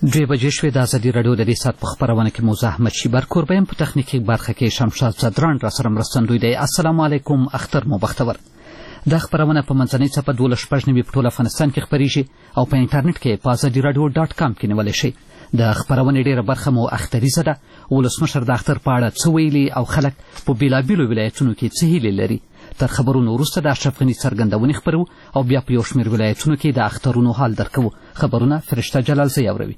دوی بجې شوې د ازادي راډیو د دې ساعت په خپرونه کې موزه احمد شیبر کوربه یم، په تخنیکي برخه کې شمشاد صدران را سره مرستندوی دی. السلام علیکم، اختر مو بختور. دا خپرونه په منځنۍ څپه 12:09 په ټول افغانستان کې خپریږي او په انټرنیټ کې په azadiراډیو.com کې نیولی شئ. د خپرونې ډیره برخه مو اختریزه ده. ولسمشر د اختر په اړه څه ویلي او خلک په بېلابېلو ولایتونو کې څه هیلې لري. تر خبرونو وروسته د اشرف غني څرګندونې خپرو او بیا په یو شمېر ولایتونو کې د اخترونو حال درکوو. خبرونه فرشته جلالزی اوروي.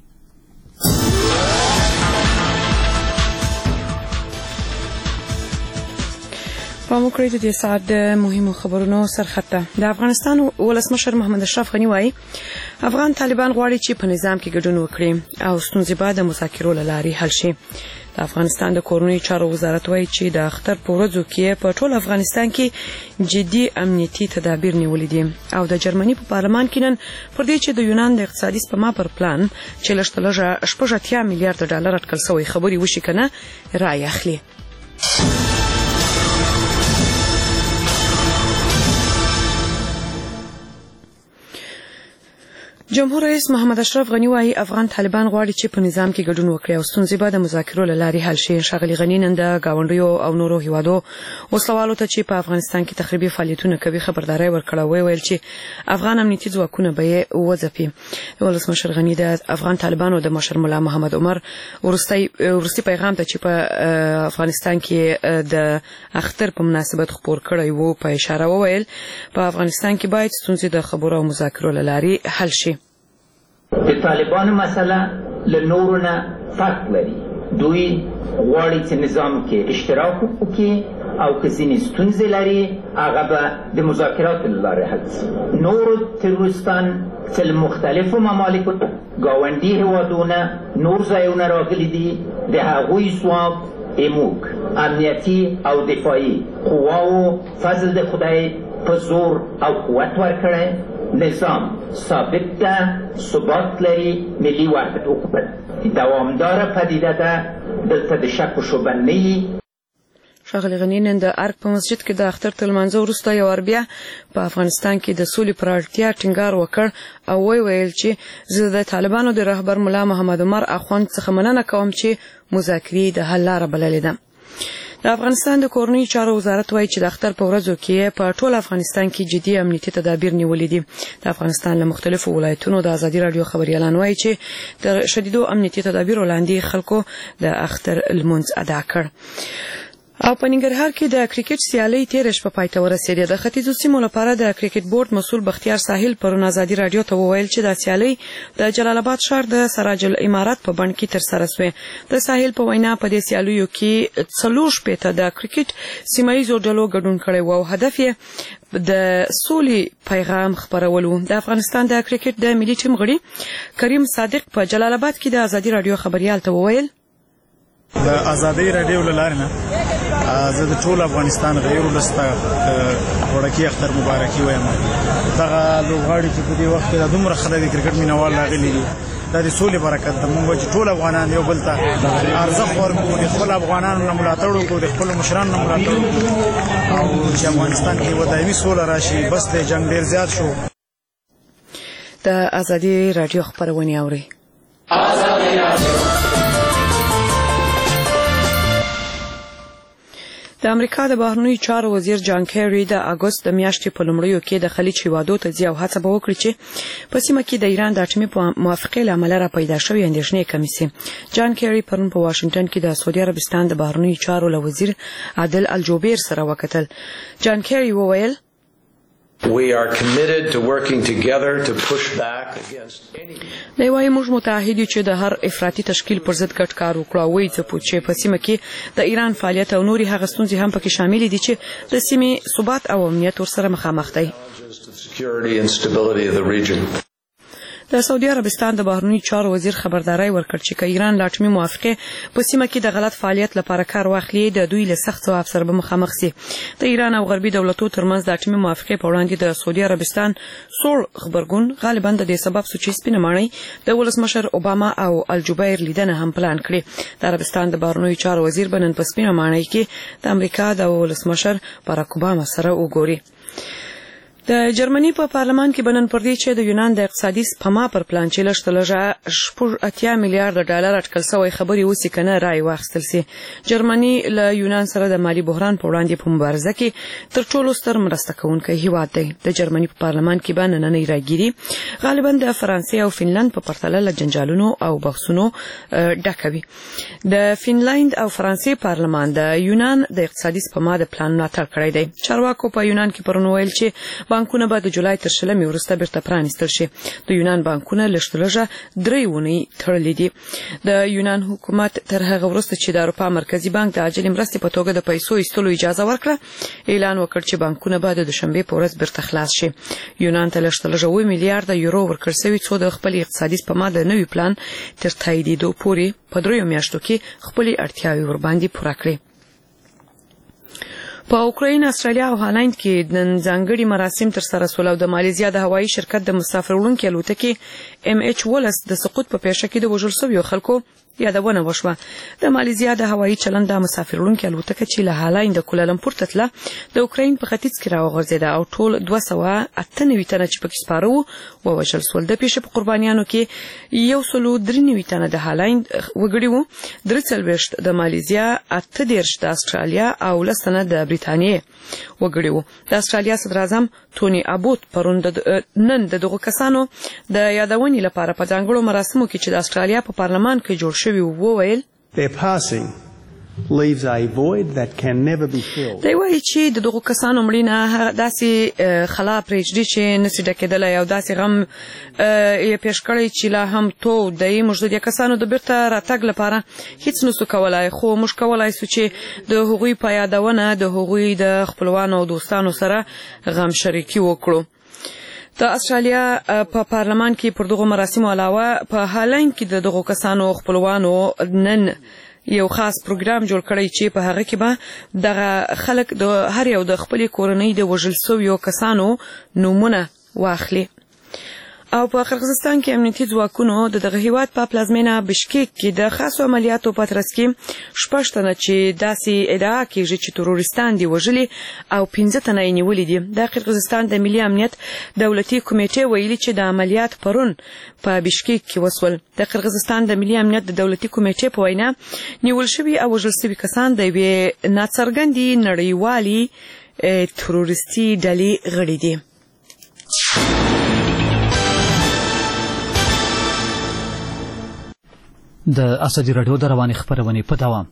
پام وکړئ د دې ساعت د مهمو خبرونو سرخط ته. د افغانستان ولسمشر محمد اشرف غني وایي افغان طالبان غواړي چې په نظام کې ګډون وکړي او ستونزې به د مذاکرو له لارې حل شي. د افغانستان د کورنیو چارو وزارت وایي چې د اختر په ورځو کې په ټول افغانستان کې جدي امنیتي تدابیر نیولي دي او د جرمني په پارلمان کې نن پر دې چې د یونان د اقتصادي سپما پر پلان چې لږ 80 میلیارډ ډالر اټکل شوی خبري وشي کنه رائے اخلي. جمهور رئیس محمد اشرف غني وايي افغان طالبان غواړي چې په نظام کې ګډون وکړي او ستونزې به د مذاکرو له لارې حل شي. ښاغلي غني نن د ګاونډیو او نورو هیوادو وسلوالو ته چې په افغانستان کې تخریبي فعالیتونه کوي خبرداري ورکړه. ویل چې افغان امنیتي ځواکونه به وځپي. ولسمشر غني د افغان طالبانو د مشر ملا محمد عمر ورستي پیغام ته چې په افغانستان کې د اختر په مناسبت خبر کړی وو په اشاره وویل په افغانستان کې باید ستونزې د خبرو او مذاکرو له لارې حل شي. د طالبانو مسله له نورو نه فرق لري. دوی غواړي چې نظام کې اشتراک وکړي او که ځینې ستونزې لري هغه به د مذاکراتو له لارې حل شي. نورو تروریستان چې له مختلفو ممالکو ګاونډي هېوادونه نور ځایونه راغلي دي د هغوی ځواب موږ امنیتي او دفاعي قواو فضل د خدای په زور او قوت ورکړی. نظام ثابت ده، ثبات لري، ملي وحدت حکومت دوامداره پدیده ده، دلته د شک و شبهه نه وي. ښاغلي غني نن د ارګ په مسجد کې د اختر تر لمانځه وروسته یو وار بیا په افغانستان کې د سولې پر اړتیا ټینګار وکړ او ویل چې زه د طالبانو د رهبر ملا محمد عمر اخوند څخه مننه کوم چې مذاکرې د حل لاره بللې ده. د افغانستان د کورنیو چارو وزارت وایي چې د اختر په ورځو کې په ټول افغانستان کې جدي امنیتي تدابیر نیولې دي. د افغانستان له مختلفو ولایتونو د ازادي راډیو خبريالان وایي چې د شدیدو امنیتي تدابیرو لاندې خلکو د اختر لمونځ ادا کړ. او په ننګرهار کې د کرکټ سیالي تیر شپه پای ته ورسېده. د ختیځو سیمو لپاره د کرکټ بورډ مسؤل بختیار ساحل پرون ازادي راډیو ته وویل چې د سیالي د جلال آباد ښار د سراج الامارات په بڼ کې ترسره شوه. د ساحل په وینا په دې سیالیو کې 40 د کرکټ سیمایي ډلو ګډون کړي وو. هدف یې د سولې پیغام خبرولو. د افغانستان د کرکټ د ملي ټیم غړي کریم صادق په جلال آباد کې د ازادي راډیو خبريال ته وویل د ازادي راډیو لاره نه زه د ټول افغانستان غیر ولسته وړکی اختر مبارکي وایم. دغه لوبغاړي چې په دې وخت کې د دومره خلک د کرکټ مینوال راغلي دي د سولې برکت د موږ چې ټول افغانان یو بل ته ارزښت ورکړو، د خپل افغانانو نه ملاتړ وکړو، د خپل مشرانو نه ملاتړ وکړو او چې افغانستان کې و دایمي سوله راشي. بس د جنگ ډیر زیات شو. د ازادي راډیو خبرونه اوري. ازادي راډیو د امریکا د بهرنیو چارو وزیر جان کیری د اگست د میاشتې په لومړیو کې د خلیج هیوادو ته ځي او هڅه به وکړي چې په سیمه کې د ایران د اټومي موافقې له امله را پیدا شوې اندېښنې کمې شي. جان کیری پرون په واشنگټن کې د سعودي عربستان د بهرنیو چارو له وزیر عادل الجوبیر سره وکتل. جان کیری وویل We are committed to working together to push back against any. دی وايي موږ متحد یو چې د هر افراطي تشکیل پر ضد ګډ کار وکړو. وایي چې په سیمه کې د ایران فعالیت او نوري هغه ستونزې هم پکې شامل دي چې د سیمې ثبات او امنیت ورسره مخامخ دي. د سعودي عربستان د بهرنیو چارو وزیر خبرداري ورکړ چې ایران لا اټومي موافقه په سیمه کې د غلط فعالیت لپاره کار واخلي د دوی له سخت ځواب سره به مخامخ شي. د ایران او غربي دولتونو ترمنځ د اټومي موافقه په وړاندې د سعودي عربستان سوړ خبرګون غالبا د دې سبب چې سپینه ماڼۍ د ولسمشر اوباما او الجوبیر لیدنه هم پلان کړي. د عربستان د بهرنیو چارو وزیر بنن په سپینه ماڼۍ کې د امریکا د ولسمشر باراک اوباما سره وګوري. د جرمني په پارلمان کې بنن پر دې چې د یونان د اقتصادي سپما پر پلان چې لږ 80 میلیارډ ډالر اټکل شوی خبري اوس کنه رائے واخیستل سي. جرمني له یونان سره د مالی بحران په وړاندې په مبارزه کې تر ټولو ستر مرسته کوونکی هیواد دی. د جرمني په پارلمان کې باندې نن راګيري غالبا د فرانسې او فنلند په پرتله له جنجالونو او بحثونو ډکوي. د فنلند او فرانسې پارلمان د یونان د اقتصادي سپما د پلان ملاتړ کړی دی. چارواکو په یونان کې پرون ویل چې بانکونه به د جولای تر 20 وروسته بیرته پرانیستل شي. د یونان بانکونه لږ 3 ونې تړلې دي. د یونان حکومت تر هغه وروسته چې د اروپا مرکزی بانک د عاجل مرستې په توګه د پیسو ایستلو اجازه ورکړه اعلان وکړ چې بانکونه به د دوشنبه په ورځ بیرته خلاص شي. یونان ته لږ 1 میلیارډ یورو ورکړل شوی څو د خپل اقتصادي سپما د نوي پلان تر تاییدو پورې په 3 میاشتو کې خپل اړتیاوې ورباندې پوره کړې. په اوکراین، استرالیا او هالند کې د ځانګړي مراسم تر سره شول او د مالیزیا د هوایي شرکت د مسافر وړونکو الوتکې MH12 د سقوط په پیښه کې د وژل شویو خلکو یادونه وشوه. د مالیزیا د هوایي چلند د مسافر وړونکو الوتکه چې له هالند د کولالمپور ته تله د اوکراین په ختیځ کې راوغورځیده او ټول 298 تنه چې پکې سپاره وو ووژل شول. د پیښې په قربانیانو کې 193 تنه د هالند وګړي وو، 43 د مالیزیا، 18 د استرالیا او 10 تنه د برېټانیې وګړي وو. د استرالیا صدر اعظم ټوني ابوت پرون نن دغه کسانو د یادونې لپاره په ځانګړو مراسمو کې چې د استرالیا په پارلمان کې جوړ شوی وویل Their passing leaves a void that can never be filled. دی وایي چې دغه کسانو مړینه داسې خلا پرېږدي چې نسي ډکېدلی او داسې غم یې پیښ کړی چې لا هم تو دی. موږ د دې کسانو د بیرته راتګ لپاره هیڅ نسو کولای، خو موږ کولای سو چې د هغوی په یادونه د هغوی د خپلوانو او دوستانو سره غم شریکي وکړو. د استرالیا په پارلمان کې پر دغه مراسمو علاوه په هالند کې دغه کسانو خپلوانو نن یو خاص پروګرام جوړ کړی چې په هغه کې به دغه خلک د هر یو د خپل کورنۍ د وژل شویو کسانو نومونه واخلي. او په قرغیزستان کې امنیتي ځواکونو دغه هیواد په پلازمینه بشکیک کې د خاصو عملیاتو په ترڅ کې 6 تنه چې داسې ادعا کیږي چې تروریستان دي وژلي او 15 تنه یې نیولي دي. د قرغیزستان د ملي امنیت دولتي کمیټې ویلي چې د عملیات پرون په بشکیک کې وسول. د قرغیزستان د ملي امنیت د دولتي کمیټې په وینا نیول شوي او وژل شوي کسان د یوې ناڅرګندې نړیوالې تروریستي ډلې غړي دي. د ازادي راډیو د رواني خبرونې په دوام.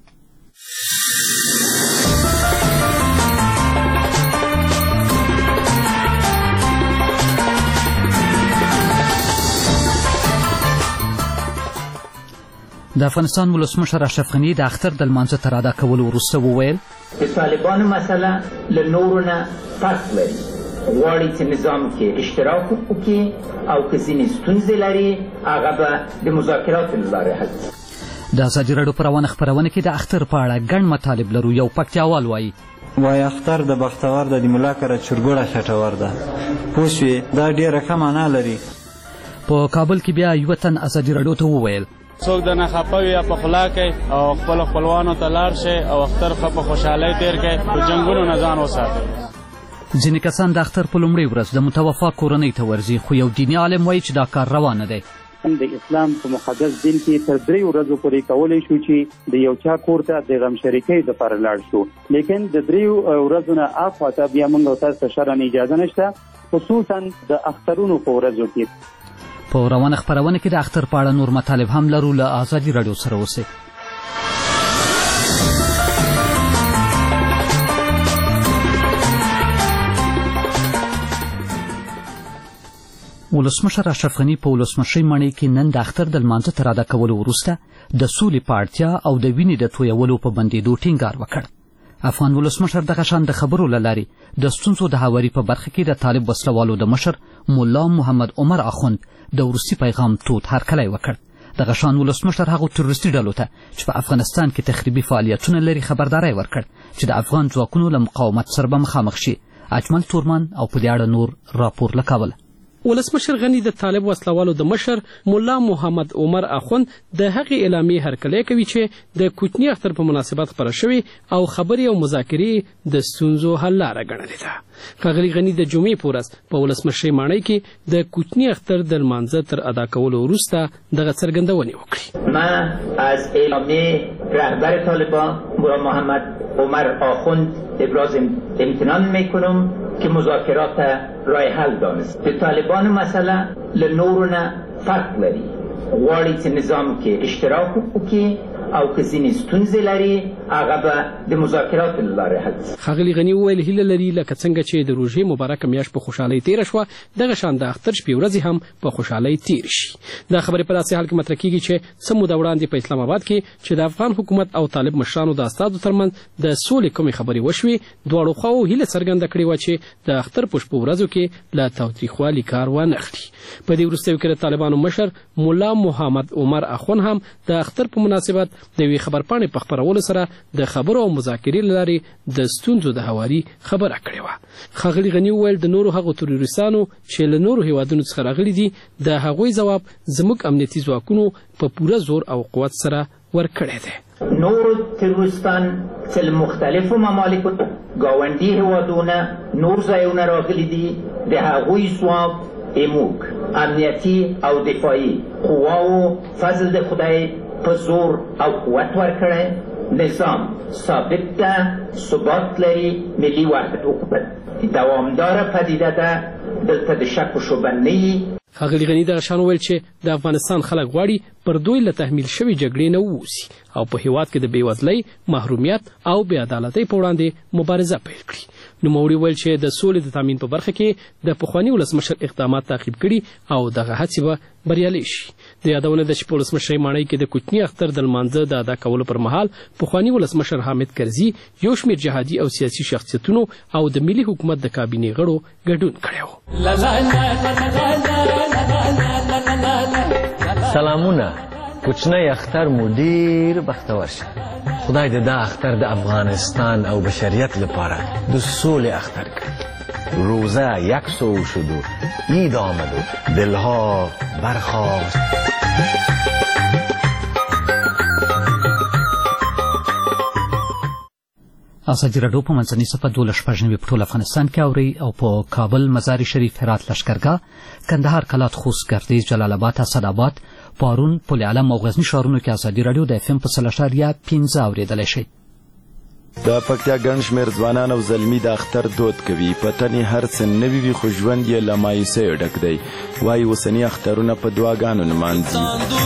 د افغانستان ولسمشر اشرف غني د اختر د لمانځه تر ادا کولو وروسته وویل د طالبانو مسله له نورو نه فرق لري. غواړي چې نظام کې اشتراک وکړي او که ځینې ستونزې لري هغه به د مذاکراتو له لارې حل کړي. د ازادي راډیو په روانه خپرونه کې د اختر په اړه ګڼ مطالب لرو. یو پکتیاوال وایي وای اختر د بختور د ملا کړه چرګوړه خټور ده. پوه شوې دا ډېره ښه معنا لري. په کابل کې بیا یو تن ازادي راډیو ته وویل څوک د نه خفه وي یا په خلا کوي او خپل خپلوانو ته لاړ شي او اختر په خوشحالۍ تیر کړي، په جنګونو نه ځان وساتي. ځینې کسان د اختر په لومړۍ ورځ د متوفا کورنۍ ته ورځي، خو یو دیني عالم وایي چې دا کار روانه دی. د اسلام په مقدس دین کې تر 3 ورځو پورې کولی شو چې د یو چا کور ته د غم شریکۍ لپاره لاړ شو، لیکن د 3 ورځو نه اخواته بیا موږ تاسو ته شرعاً اجازه نشته، خصوصا د اخترونو په ورځو کې. په روانه خبرونه کې د اختر په اړه نور مطالب هم لرو. له ازادي راډیو سره اوسئ. ولسمشر اشرف غني په ولسمشۍ ماڼۍ کې نن د اختر د لمانځه تر ادا کولو وروسته د سولې په اړتیا او د وینې د تویولو په بندېدو ټینګار وکړ. افغان ولسمشر دغه شان د خبرو له لارې د ستونزو د هواري په برخه کې د طالب وسلوالو د مشر ملا محمد عمر اخوند د وروستي پیغام تود هرکلی وکړ. دغه شان ولسمشر هغو تروریستي ډلو ته چې په افغانستان کې تخریبي فعالیتونه لري خبرداری ورکړ چې د افغان ځواکونو له مقاومت سره به مخامخ شي. اجمل تورمان او په دې اړه نور راپور لکوله. ولسمشر غني د طالب وسلوالو د مشر مولا محمد عمر اخوند د هغې اعلامیې هرکلی کوي چې د کوچني اختر په مناسبت خپره شوې او خبرې او مذاکرې د ستونزو حل لاره ګڼلې ده. ښاغلي غني د جمعې په ورځ په ولسمشرۍ ماڼۍ کې د کوچني اختر د لمانځه تر ادا کولو وروسته دغه څرګندونې وکړي. من از اعلامیه رهبر طالبان مولا محمد عمر آخوند ابراز امتنان میکنم که مذاکرات راه حل دانست. به طالبان مسئله لنورنا فرق لري. غواړي چې نظام کې اشتراک وکړي او که ځینې ستونزې لري هغه به د مذاکراتو له لارې حل شي. ښاغلي غني وویل هیله لري لکه څنګه چې د روژې مبارکه میاشت په خوشحالۍ تېره شوه دغه شان د اختر شپې ورځې هم په خوشحالۍ تېرې شي. دا خبرې په داسې حال کې مطرح کېږي چې څه موده وړاندې په اسلام آباد کې چې د افغان حکومت او طالب مشرانو د استازو ترمنځ د سولې کومې خبرې وشوې دواړو خواو هیله څرګنده کړې وه چې د اختر په شپو ورځو کې له تاوتریخوالي کار وانخلي. په دې وروستیو کې د طالبانو مشر مولا محمد عمر اخوند هم د اختر په مناسبت د یوې خبرپاڼې په خپرولو سره د خبرو او مذاکرې له لارې د ستونزو د هواري خبره کړې وه. ښاغلي غني وویل د نورو هغو تروریستانو چې له نورو هیوادونو څخه راغلي دي د هغوی ځواب زموږ امنیتي ځواکونو په پوره زور او قوت سره ورکړی دی. نور تروریستان چې له مختلفو ممالکو ګاونډي هیوادونه نور ځایونه راغلي دي د هغوی ځواب اموږ امنیتي او دفاعي قواو فضل د خدای په زور او قوت ورکړی. نظام ثابت ده، ثبات لري، ملي وحدت حکومت دوامداره پدیده ده، دلته د شک و شبهه نه وي. ښاغلي غني دغه شان وویل چې د افغانستان خلک غواړي پر دوی له تحمیل شوې جګړې نه ووځي او په هیواد کې د بېوزلۍ، محرومیت او بې عدالتۍ په وړاندې مبارزه پیل کړي. نوموړي وویل چې د سولې د تامین په برخه کې د پخواني ولسمشر اقدامات تعقیب کړي او دغه هڅې به بریالۍ شي. د یادونه ده چې په ولسمشرۍ ماڼۍ کې د کوچني اختر د لمانځه د ادا کولو پر مهال پخواني ولسمشر حامد کرزي یو شمېر جهادي او سیاسي شخصیتونو او د ملي حکومت د کابینې غړو ګډون کړی و. سلامونه. کوچنی اختر مو ډیر بختور شه. خدای دې دا اختر د افغانستان او بشریت لپاره د سولې اختر کړي. روزه 100 شد و عید آمد و دلها برخاست. ازادي راډیو په منځنۍ صفحه 12 په ټول افغانستان کې اوري او په کابل، مزار شریف، هرات، لشکرګاه، کندهار، کلات، خوست، ګردیز، جلال آباد، اسداباد، پارون، پل علم او غزنی ښارونو کې ازادي راډیو د FM په 3.15 اوریدلی شئ. د پکتیا ګڼ شمېر ځوانان او زلمي د اختر دود کوي. په تنې هر څه نوي وي خو ژوند یې له مایوسیو ډک دی. وایي اوسني اخترونه په دعاګانو نمانځي.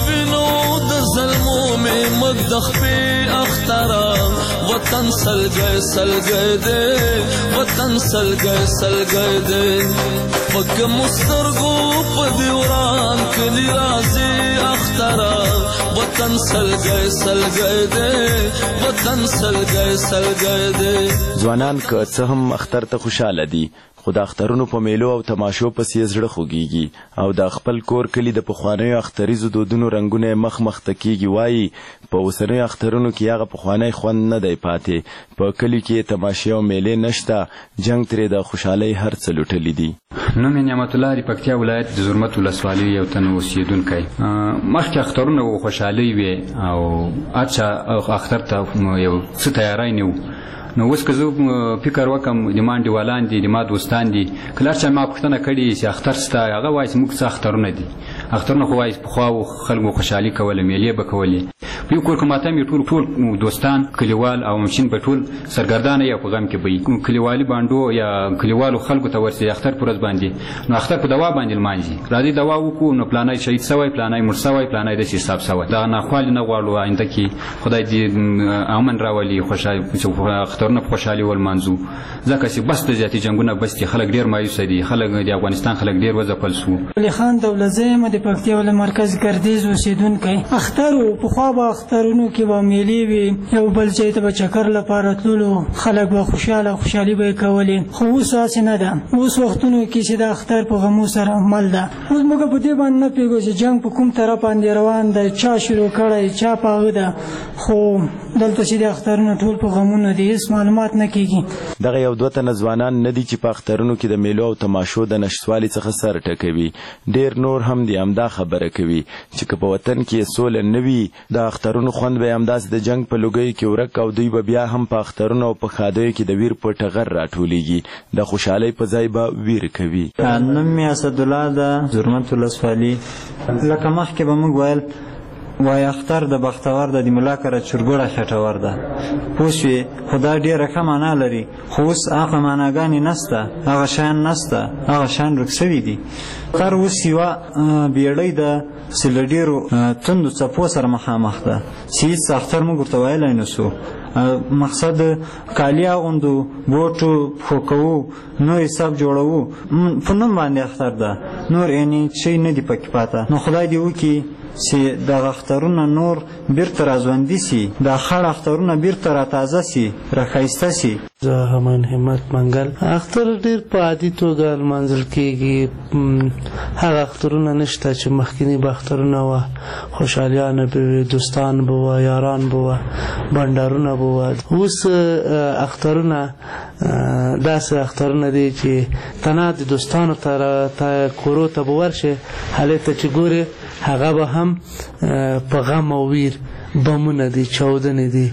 وطن سلګي سلګي دې وطن سلګي سلګي دې پک مسترګو په دیوران کلی راځي اخترا وطن سلګي سلګي دې وطن سلګي سلګي دې. ځوانان که څه هم اختر ته خوشاله دي خو د اخترونو په میلو او تماشو پسې زړه خوږیږي او د خپل کور کلي د پخوانیو اختریزو دودونو رنګونه مخ ته کیږي. وایي په اوسنیو اخترونو کې هغه پخوانی خوند نه دی پاتې. په کلي کې تماشې او میلې نشته، جنګ ترې د خوشحالۍ هر څه لوټلي دي. نوم یې نعمت الله د پکتیا ولایت د زرمت ولسوالۍ یو تن اوسېدونکی. مخکې اخترونه و خوشحالۍ وې او هر چا اختر ته یو څه تیاری نه و. نو اوس که زه فکر وکړم د ما انډیوالان دي، د ما دوستان دي، که هر چا ما پوښتنه کړې چې اختر شته، هغه وایي چې موږ څه اخترونه دي. اخترونه خو وایي پخوا خلکو خوشحالي کوله، میلې به کولې. په یو کور کې ماته مې ټول دوستان، کلیوال او مشین به ټول سرګردانه یا په غم کې به وي. کلیوالي بانډو یا کلیوالو خلکو ته ورسي اختر په ورځ باندې نو اختر په دوا باندې لمانځي. راځي دوا وکړو نو پلانی شهید سوی، پلانی مړ سوی، پلانی داسې حساب سوی. دا ناخوالې نه غواړو آینده کې خدای دې امن راولي، اخترونه په خوشحالي ولمانځو. ځکه چې بس د زیاتې جنګونه بس دي، خلک ډېر مایوسه دي، خلک د افغانستان خلک ډېر وځپل سو. ولی خان دولتزی م د پکتیا ولې مرکز ګردیز اوسېدونکی. اختر پخوا به اخترونو کې به میلې وي یو بل ځای ته به چکر لپاره تللو خلک به خوشحالي به یې کولې خو اوس هسې نه ده اوس وختونو کې چې د اختر په غمو سره مل ده اوس موږ په دې باندې نه پوهېږو چې جنګ په کوم طرف باندې روان دی چا شروع کړی چا په هغه ده خو دلته چې د اخترونو ټول په غمونو دي هېڅ معلومات نه کېږي دغه یو دوه تنه ځوانان نه دي چې په اخترونو کې د میلو او تماشو د نشتوالي څخه سر ټکوي ډېر نور هم دي همدا خبره کوي چې که په وطن کې سوله نه وي د اخترونو خوند به همداسې د جنګ په لوګیو کې ورک او دوی به بیا هم په اخترونو او په ښادیو کې د ویر په ټغر راټولېږي د خوشحالۍ په ځای به ویر کوي. نوم مې اسدالله ده زرمت ولسوالي لکه مخکې به موږ ویل وای اختر د بختور د ملا کره چرګوړه خټور ده پوه شوې خو دا ډېره ښه معنا لري خو اوس هغه معناګانې نسته هغه شیان نسته هغه شیان ورک سوي دي اختر اوس یوه بیړۍ ده چې له ډېرو توندو څپو سره مخامخ ده چې هېڅ اختر موږ ورته ویلی نه سو مقصد کالي اغوندو بوټو پښو کوو نو حساب جوړوو په نوم باندې اختر ده نور یعنې شی نه دي پکې پاته نو خدای دې وکړي چې دغه اخترونه نور بیرته راژوندي سي دا خړ اخترونه بیرته راتازه سي راښایسته سي. زه همان همت منګل اختر ډېر په عادي توګه لمانځل کېږي هغه اخترونه نشته چې مخکیني به اخترونه وه خوشحالیانه به وي دوستان به وه یاران به وه بنډارونه به وه اوس اخترونه داسې اخترونه دي چې تنها د دوستانو ته کورو ته به ورشې هلته چې ګورې هغه به هم په غم او ویر بمونه دي چاودنې دي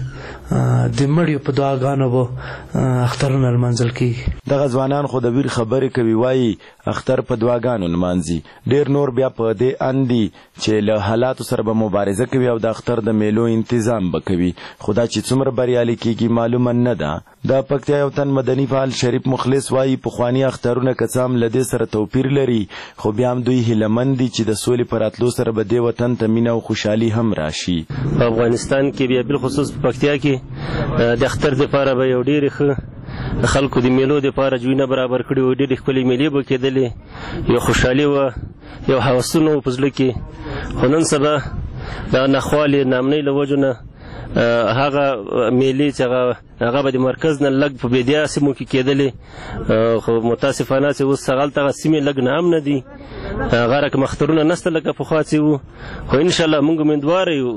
د مړیو په دعاګانو به اخترونه لمانځل کېږي. دغه ځوانان خو د ویر خبرې کوي وایي اختر په دعاګانو لمانځي ډېر نور بیا په دې اند دي چې له حالاتو سره به مبارزه کوي او د اختر د میلو انتظام به کوي خو دا چې څومره بریالي کېږي معلومه نه ده. د پکتیا یو تن مدني فعال شریف مخلص وایي پخواني اخترونه که څه هم له دې سره توپیر لري خو بیا هم دوی هیلهمند دي چې د سولې په راتلو سره به دې وطن ته مینه او خوشحالي هم راشي. په افغانستان کې بیا بالخصوص په پکتیا کې د اختر دپاره به یو ډېرې ښه خلکو د میلو دپاره جوینه برابر کړي وو ډېرې ښکلې میلې به کېدلې یو خوشحالي وه یو هوسونه وو په زړه کې خو نن سبا د ناخوالې نامنۍ له وجو نه هغه میلې چې هغه به د مرکز نه لږ په بېدیا سیمو کې کېدلې خو متاسفانه چې اوس هغلته سیمې لږ نه هم نه دي هغه رقم اخترونه نسته لکه پخوا چې وو خو انشاءالله موږ امیدواره یو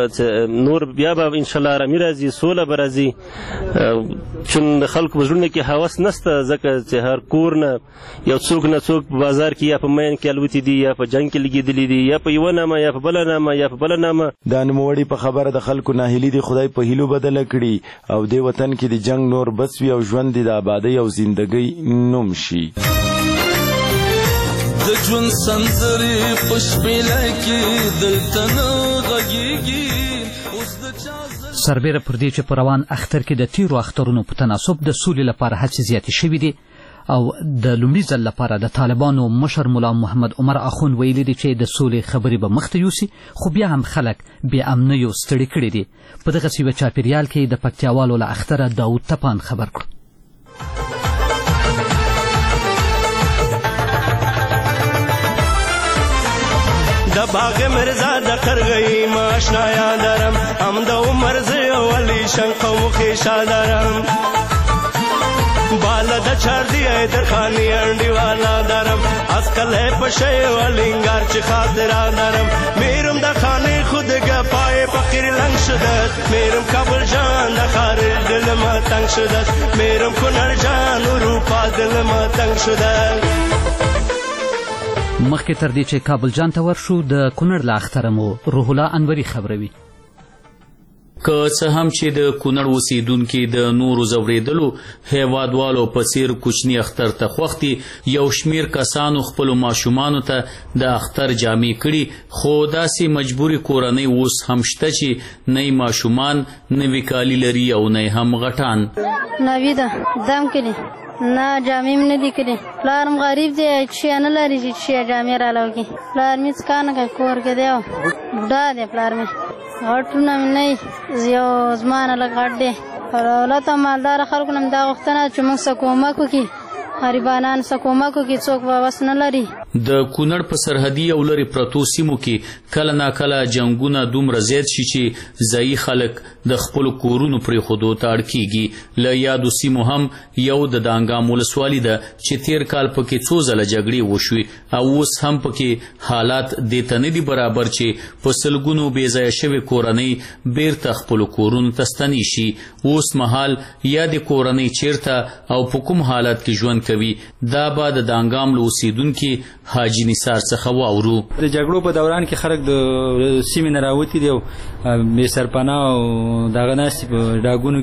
نور بیا به انشاءالله ارامي راځي سوله به راځي چون د خلکو په زړونو کې هوس نسته ځکه چې هر کور نه یو څوک نه څوک په بازار کې یا په مین کې الوتي دي یا په جنګ کې لګېدلي دي یا په یوه نامه یا په بله نامه یا په بله نامه. دا نوموړي په خبره د خلکو ناهیلي دي خدای په هیلو بدله کړي او دې وطن کې د جنگ نور بس وي او ژوند د آبادۍ او زندګۍ نوم شي. د ژوند سندرې په شپېله کې دلته نه غږېږي. سربیره پر دې چې په روان اختر کې د تیرو اخترونو په تناسب د سولې لپاره هڅې زیاتې شوي دي او د لومړي ځل لپاره د طالبانو مشر ملا محمد عمر اخون ویلي دي چې د سولې خبرې به مخته یوسي خو بیا هم خلک بې امنیو ستړي کړي دي. په دغسې یوه چاپېریال کې د پکتیاوالو له اختره داود تپان خبر کړو. د باغ مرزا د قرغی ماشنا یادرم هم د عمر زه ولی شنقو مخیشا دارم بالا د چاردی در خانی انډی والا دارم اسکل پشه ولینګار چې خاطر دارم میرم د خانه خود گپای فقیر لنگ شدت میرم کابل جان د خارج دل ما تنگ شدت میرم کنر جان اروپا دل ما تنگ شدت. مخکې تر دې چې کابل جان ته ورشو د کونړ له اختره مو روح الله انوري خبروي. که څه هم چې د کونړ اوسیدونکي د نورو ځورېدلو هیوادوالو په څیر کوچني اختر ته خوښ دي یو شمیر کسانو خپلو ماشومانو ته د اختر جامې کړي خو داسې مجبوري کورنۍ اوس هم شته چې نه یې ماشومان نوي کالي لري او نه یې هم غټان. نوي ده دم کړي نه جامې مې نه دي کړي پلار م غریب دی چې نه لري چې جامې راله وکړي پلار مې څه کار نه کوي کور کې دی او بوډا دی پلار مې غټونه مې نه یو زما نه لږ غټ دی اولاد او مالداره خلکو نه مې دا غوښتنه چې موږ څه کومک وکړي غریبانان څه کومک وکړي څوک به وس نه لري. د کونړ په سرحدي او لرې پرتو سیمو کې کله ناکله جنګونه دومره زیات شي چې ځایي خلک د خپلو کورونو پرېښودو ته اړ کېږي. له یادو سیمو هم یو د دانګام ولسوالي ده چې تیر کال پکې څو ځله جګړې وشوې او اوس هم پکې حالات دې ته نه دي برابر چې په سلګونو بې ځایه شوې کورنۍ بیرته خپلو کورونو ته ستنې شي. اوس مهال یا د کورنۍ چیرته او په کوم حالت کې ژوند کوي دا به د دانګام له اوسېدونکي حاجي نثار څخه واورو. د جګړو په دوران کې خلک د سیمې نه راوتي دي او بې سرپناه او دغه ناستې په ډاګونو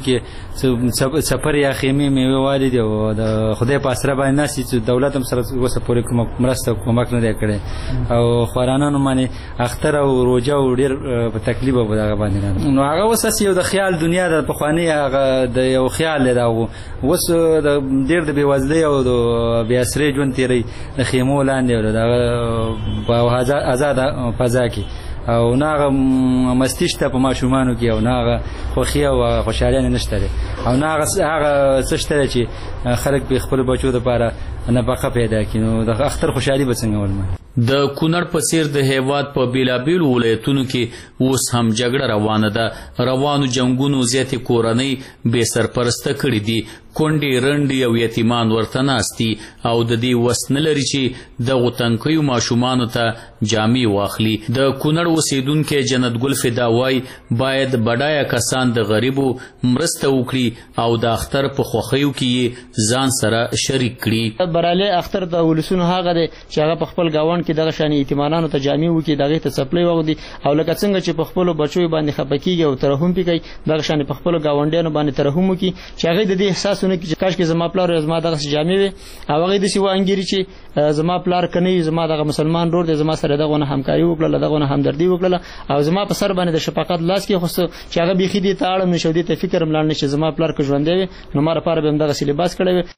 کې سفر یا خیمې میوې والي دي او د خدای په اسره باندې ناستې چې دولت هم سره اوسه پورې کومه مرسته کومک نه دی کړی او خوارانانو باندې اختر او روژه او ډېر په تکلیف او دغه باندې نو هغه اوس هسې یو د خیال دنیا د پخواني هغه د یو خیال دی دا اوس ډېر د بېوزلۍ او د بې اسرې ژوند تېروي د خیمو لاندې او دغه په آزاده فضا کې او نه هغه مستي شته په ماشومانو کې او نه هغه خوښي او خوشحالي نشته دی او نه هغه څه شته دی چې خلک په خپلو بچو دپاره نفقه پیدا کړي. نو د اختر خوشحالي به څنګه ولمانځي؟ د کونړ په څیر د هیواد په بیلابیلو ولایتونو کې اوس هم جګړه روانه ده. روانو جنګونو زیاتې کورنۍ بې سرپرسته کړي دي. کونډې رنډې او یتیمان ورته ناست دي او د دې وس نه لري چې دغو تنکیو ماشومانو ته جامې واخلي. د کونړ اوسېدونکی جنت ګل فدا وایي باید بډایه کسان د غریبو مرسته وکړي او د اختر په خوښیو کې یې ځان سره شریک کړي. برالی اختر د ولسونو هغه دی چې هغه په خپل ګاونډ کې دغه شانې یتیمانانو ته جامې وکړي، دغې ته څپلۍ واغوندي او لکه څنګه چې په خپلو بچیو باندې خفه کېږي او ترحم پې کوي دغه شانې په خپلو ګاونډیانو باندې ترحم وکړي چې هغوی د دې احساس ونه کړي چې کاشکې زما پلار یا زما دغسې جامې وي او هغوی داسې وانګېري چې زما پلار که نه وي زما دغه مسلمان ورور دی زما سره دغونه همکاري وکړله دغونه همدردي وکړله او زما په سر باندې د شفقت لاس کېښوسته چې هغه بیخي دې ته اړم نه شي او دې ته فکر هم لاړ نه شي زما پلار که ژوندی وي نو ما لپاره به هم دغسې لباس کړی وي.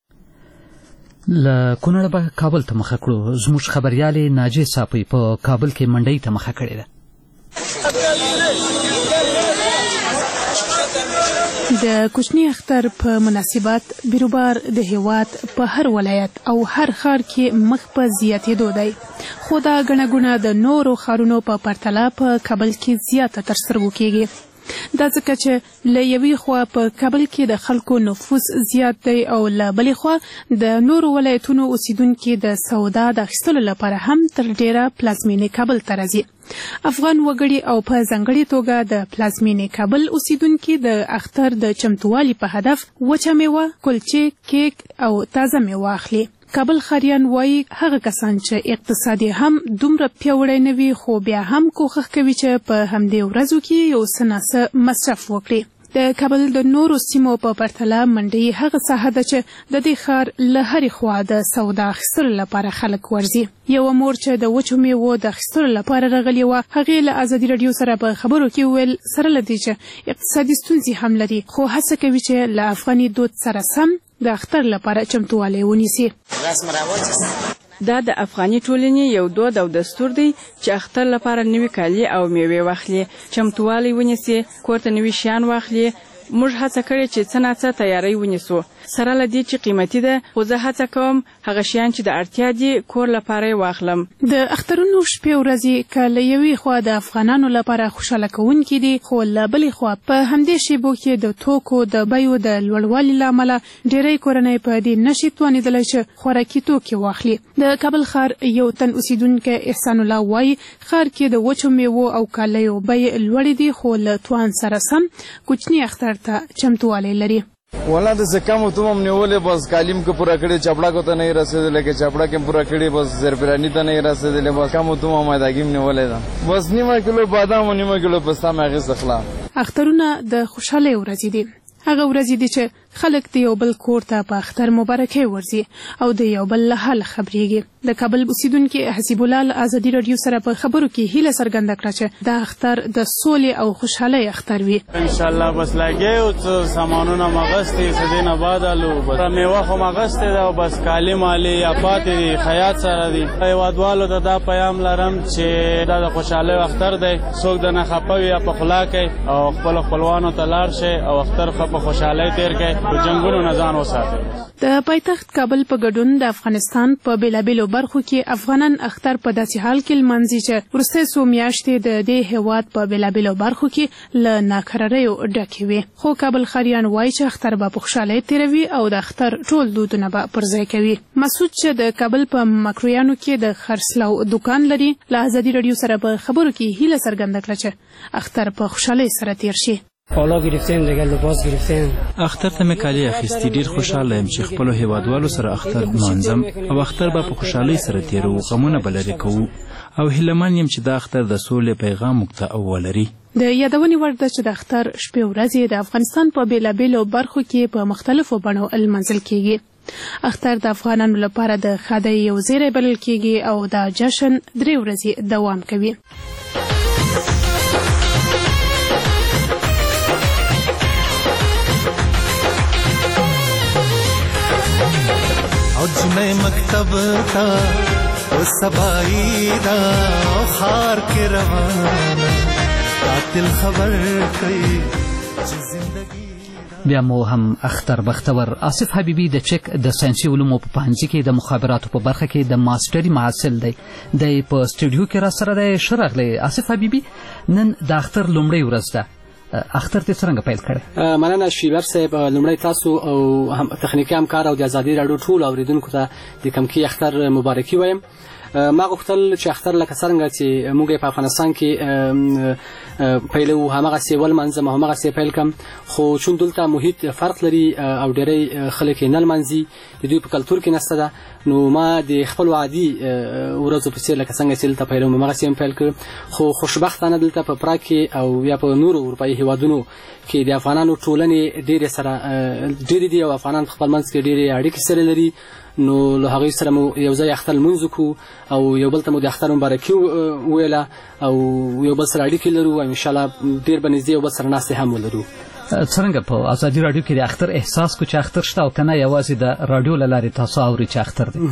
له کونړ به کابل ته مخه کړو. زموږ خبریالې ناجیې صافی په کابل کې منډۍ ته مخه کړې ده. د کوچني اختر په مناسبت بیروبار د هیواد په هر ولایت او هر ښار کې مخ په زیاتېدو دی، خو دا ګڼه ګوڼه د نورو ښارونو په پرتله په کابل کې زیاته ترسترګو کېږي. دا ځکه چې له یوې خوا په کابل کې د خلکو نفوس زیات دی او له بلې خوا د نورو ولایتونو اوسیدونکي د سودا د اخیستلو لپاره هم تر ډیره پلازمینې کابل ته راځي. افغان وګړي او په ځانګړې توګه د پلازمینې کابل اوسیدونکي د اختر د چمتووالي په هدف وچه میوه، کلچې، کیک او تازه میوه اخلي. کابل ښاریان وایي هغه کسان چې اقتصادي هم دومره پیاوړی نه وي خو بیا هم کوښښ کوي چې په همدې ورځو کې یو څه ناڅه مصرف وکړي. د کابل د نورو سیمو په پرتله منډۍ هغه ساحه ده چې د دې ښار له هرې خوا د سودا اخیستلو لپاره خلک ورځي. یوه مور چې د وچو میوو د اخیستلو لپاره راغلې وه هغې له ازادي راډیو سره په خبرو کې وویل سره له دې چې اقتصادي ستونزې هم لري خو هڅه کوي چې له افغاني دود سره سم د اختر لپاره چمتووالی ونیسي. دا د افغاني ټولنې یو دود او دستور دی چې اختر لپاره نوي کالي او میوې واخلي، چمتووالی ونیسي، کور ته نوي شیان واخلي. موږ هڅه کړې چې څه ناڅه تیاری ونیسو. سره له دې چې قیمتي ده خو زه هڅه کوم هغه شیان چې د اړتیا دي کور لپاره یې واخلم. د اخترونو شپې ورځې که له یوې خوا د افغانانو لپاره خوشحاله کوونکي دي خو له بلې خوا په همدې شیبو کې د توکو د بیو د لوړوالي له امله ډېری کورنۍ په دې نشي توانېدلی چې خوراکي توکي واخلي. د کابل ښار یو تن اوسیدونکی احسان الله وایي ښار کې د وچو میوو او کالیو بیې لوړې دي خو له توان سره سم کوچني اختر ته چمتووالی لري. والا د زکامو تومم نیولې بس کالیم کو پورا کړي چپړا کو ته نه رسیدل کې چپړا کې پورا کړي بس زرپرانی ته نه رسیدل بس کامو تومم داګیم نیولې ده بس نیمه کیلو بادام او نیمه کیلو پستا مې غوښتل. اخترونه د خوشحالۍ ورځې دي، هغه ورځې دي چې خلک د یو بل کور ته په اختر مبارکۍ ورځي او د یو بل له حاله خبرېږي. د کابل اوسیدونکي حسیب الله له ازادي راډیو سره په خبرو کې هیله څرګنده کړه چې دا اختر د سولې او خوشحالۍ اختر وي. ان شاء الله بس لګي او سامانونه مغستې سدینه بادالو بس میوه خو مغستې دا بس کالی مالی یا پاتې خیاط سره دي. هیوادوالو ته دا پیغام لرم چې دا د خوشحالۍ اختر دی، څوک د نه خپوي یا په خلا کوي او خپل خپلوانو ته لاړ شي او اختر په خوشحالۍ تیر کړي. جنگونو نه ځان وساتي. د پایتخت کابل په ګډون د افغانستان په بیلابیلو برخو کې افغانان اختر په داسې حال کې لمانځي چې وروستۍ څو میاشتې د دې هیواد په بیلابیلو برخو کې له ناکراریو ډکې وي، خو کابل ښاریان وایي چې اختر به په خوشحالۍ تېروي او د اختر ټول دودونه به پر ځای کوي. مسعود چې د کابل په مکرویانو کې د خرڅلاو دکان لري، له ازادي راډیو سره په خبرو کې هیله څرګنده کړه چې اختر په خوشحالۍ سره تیر شي. حالا گرفتیم دیگه، لباس گرفتیم. اختر ته مې کالي اخیستي، ډېر خوشحاله یم چې خپلو هیوادوالو سره اختر نمانځم او اختر به په خوشحالۍ سره تیروو، غمونه به لرې کوو او هیلهمن یم چې دا اختر د سولې پیغام موږ ته ولري. د یادونې وړ ده چې د اختر شپې ورځې د افغانستان په بیلابیلو برخو کې په مختلفو بڼو لمانځل کیږي. اختر د افغانانو لپاره د ښادۍ یو زیری بلل کیږي او دا جشن 3 ورځې دوام کوي. او جنې مکتب تا او سبای دا خار کې روانه قاتل خبر کوي چې زندگی. بیا مو هم اختر بختور. آصف حبیبي د چک د ساینسي علومو په پوهنځي کې د مخابراتو په برخه کې د ماسټري محصل دی. د په سټوډیو کې را سره دی. ښه راغلی آصف حبیبي. نن د اختر لومړۍ ورځ ده. اختر ته څنګه پیل کړی؟ مننه شیبر صاحب. لومړی تاسو او هم تخنیکي همکار او د ازادي راډیو ټول اوریدونکو ته د کمکی اختر مبارکي وایم. ما غوښتل چې اختر لکه څنګه چې موږ په افغانستان کې پیلو همغسې ولمانځم او همغسې پیل کړم، خو چون دلته محیط فرق لري او ډېری خلک یې نه لمانځي، د دوی په کلتور کې نشته ده، نو ما د خپلو عادي ورځو په څېر لکه څنګه چې دلته پیل وم همغسې هم پیل کړ. خو خوشبختانه دلته په پراګ کې او یا په نورو اروپایي هیوادونو کې د افغانانو ټولنې ډېرې سره ډېرې دي او افغانان په خپل منځ کې ډېرې اړیکې سره لري، نو له هغوی سره مو یو ځای اختر لمونځ وکړو او یو بل ته مو د اختر مبارکي وویله او یو بل سره اړیکې لرو او انشاءالله ډېر به نږدې یو بل سره ناستې هم ولرو. څرنګه په ازادي راډیو کې د اختر احساس کو چې اختر شته او کنه یوازې د راډیو له لارې تاسو اورئ چې اختر دی؟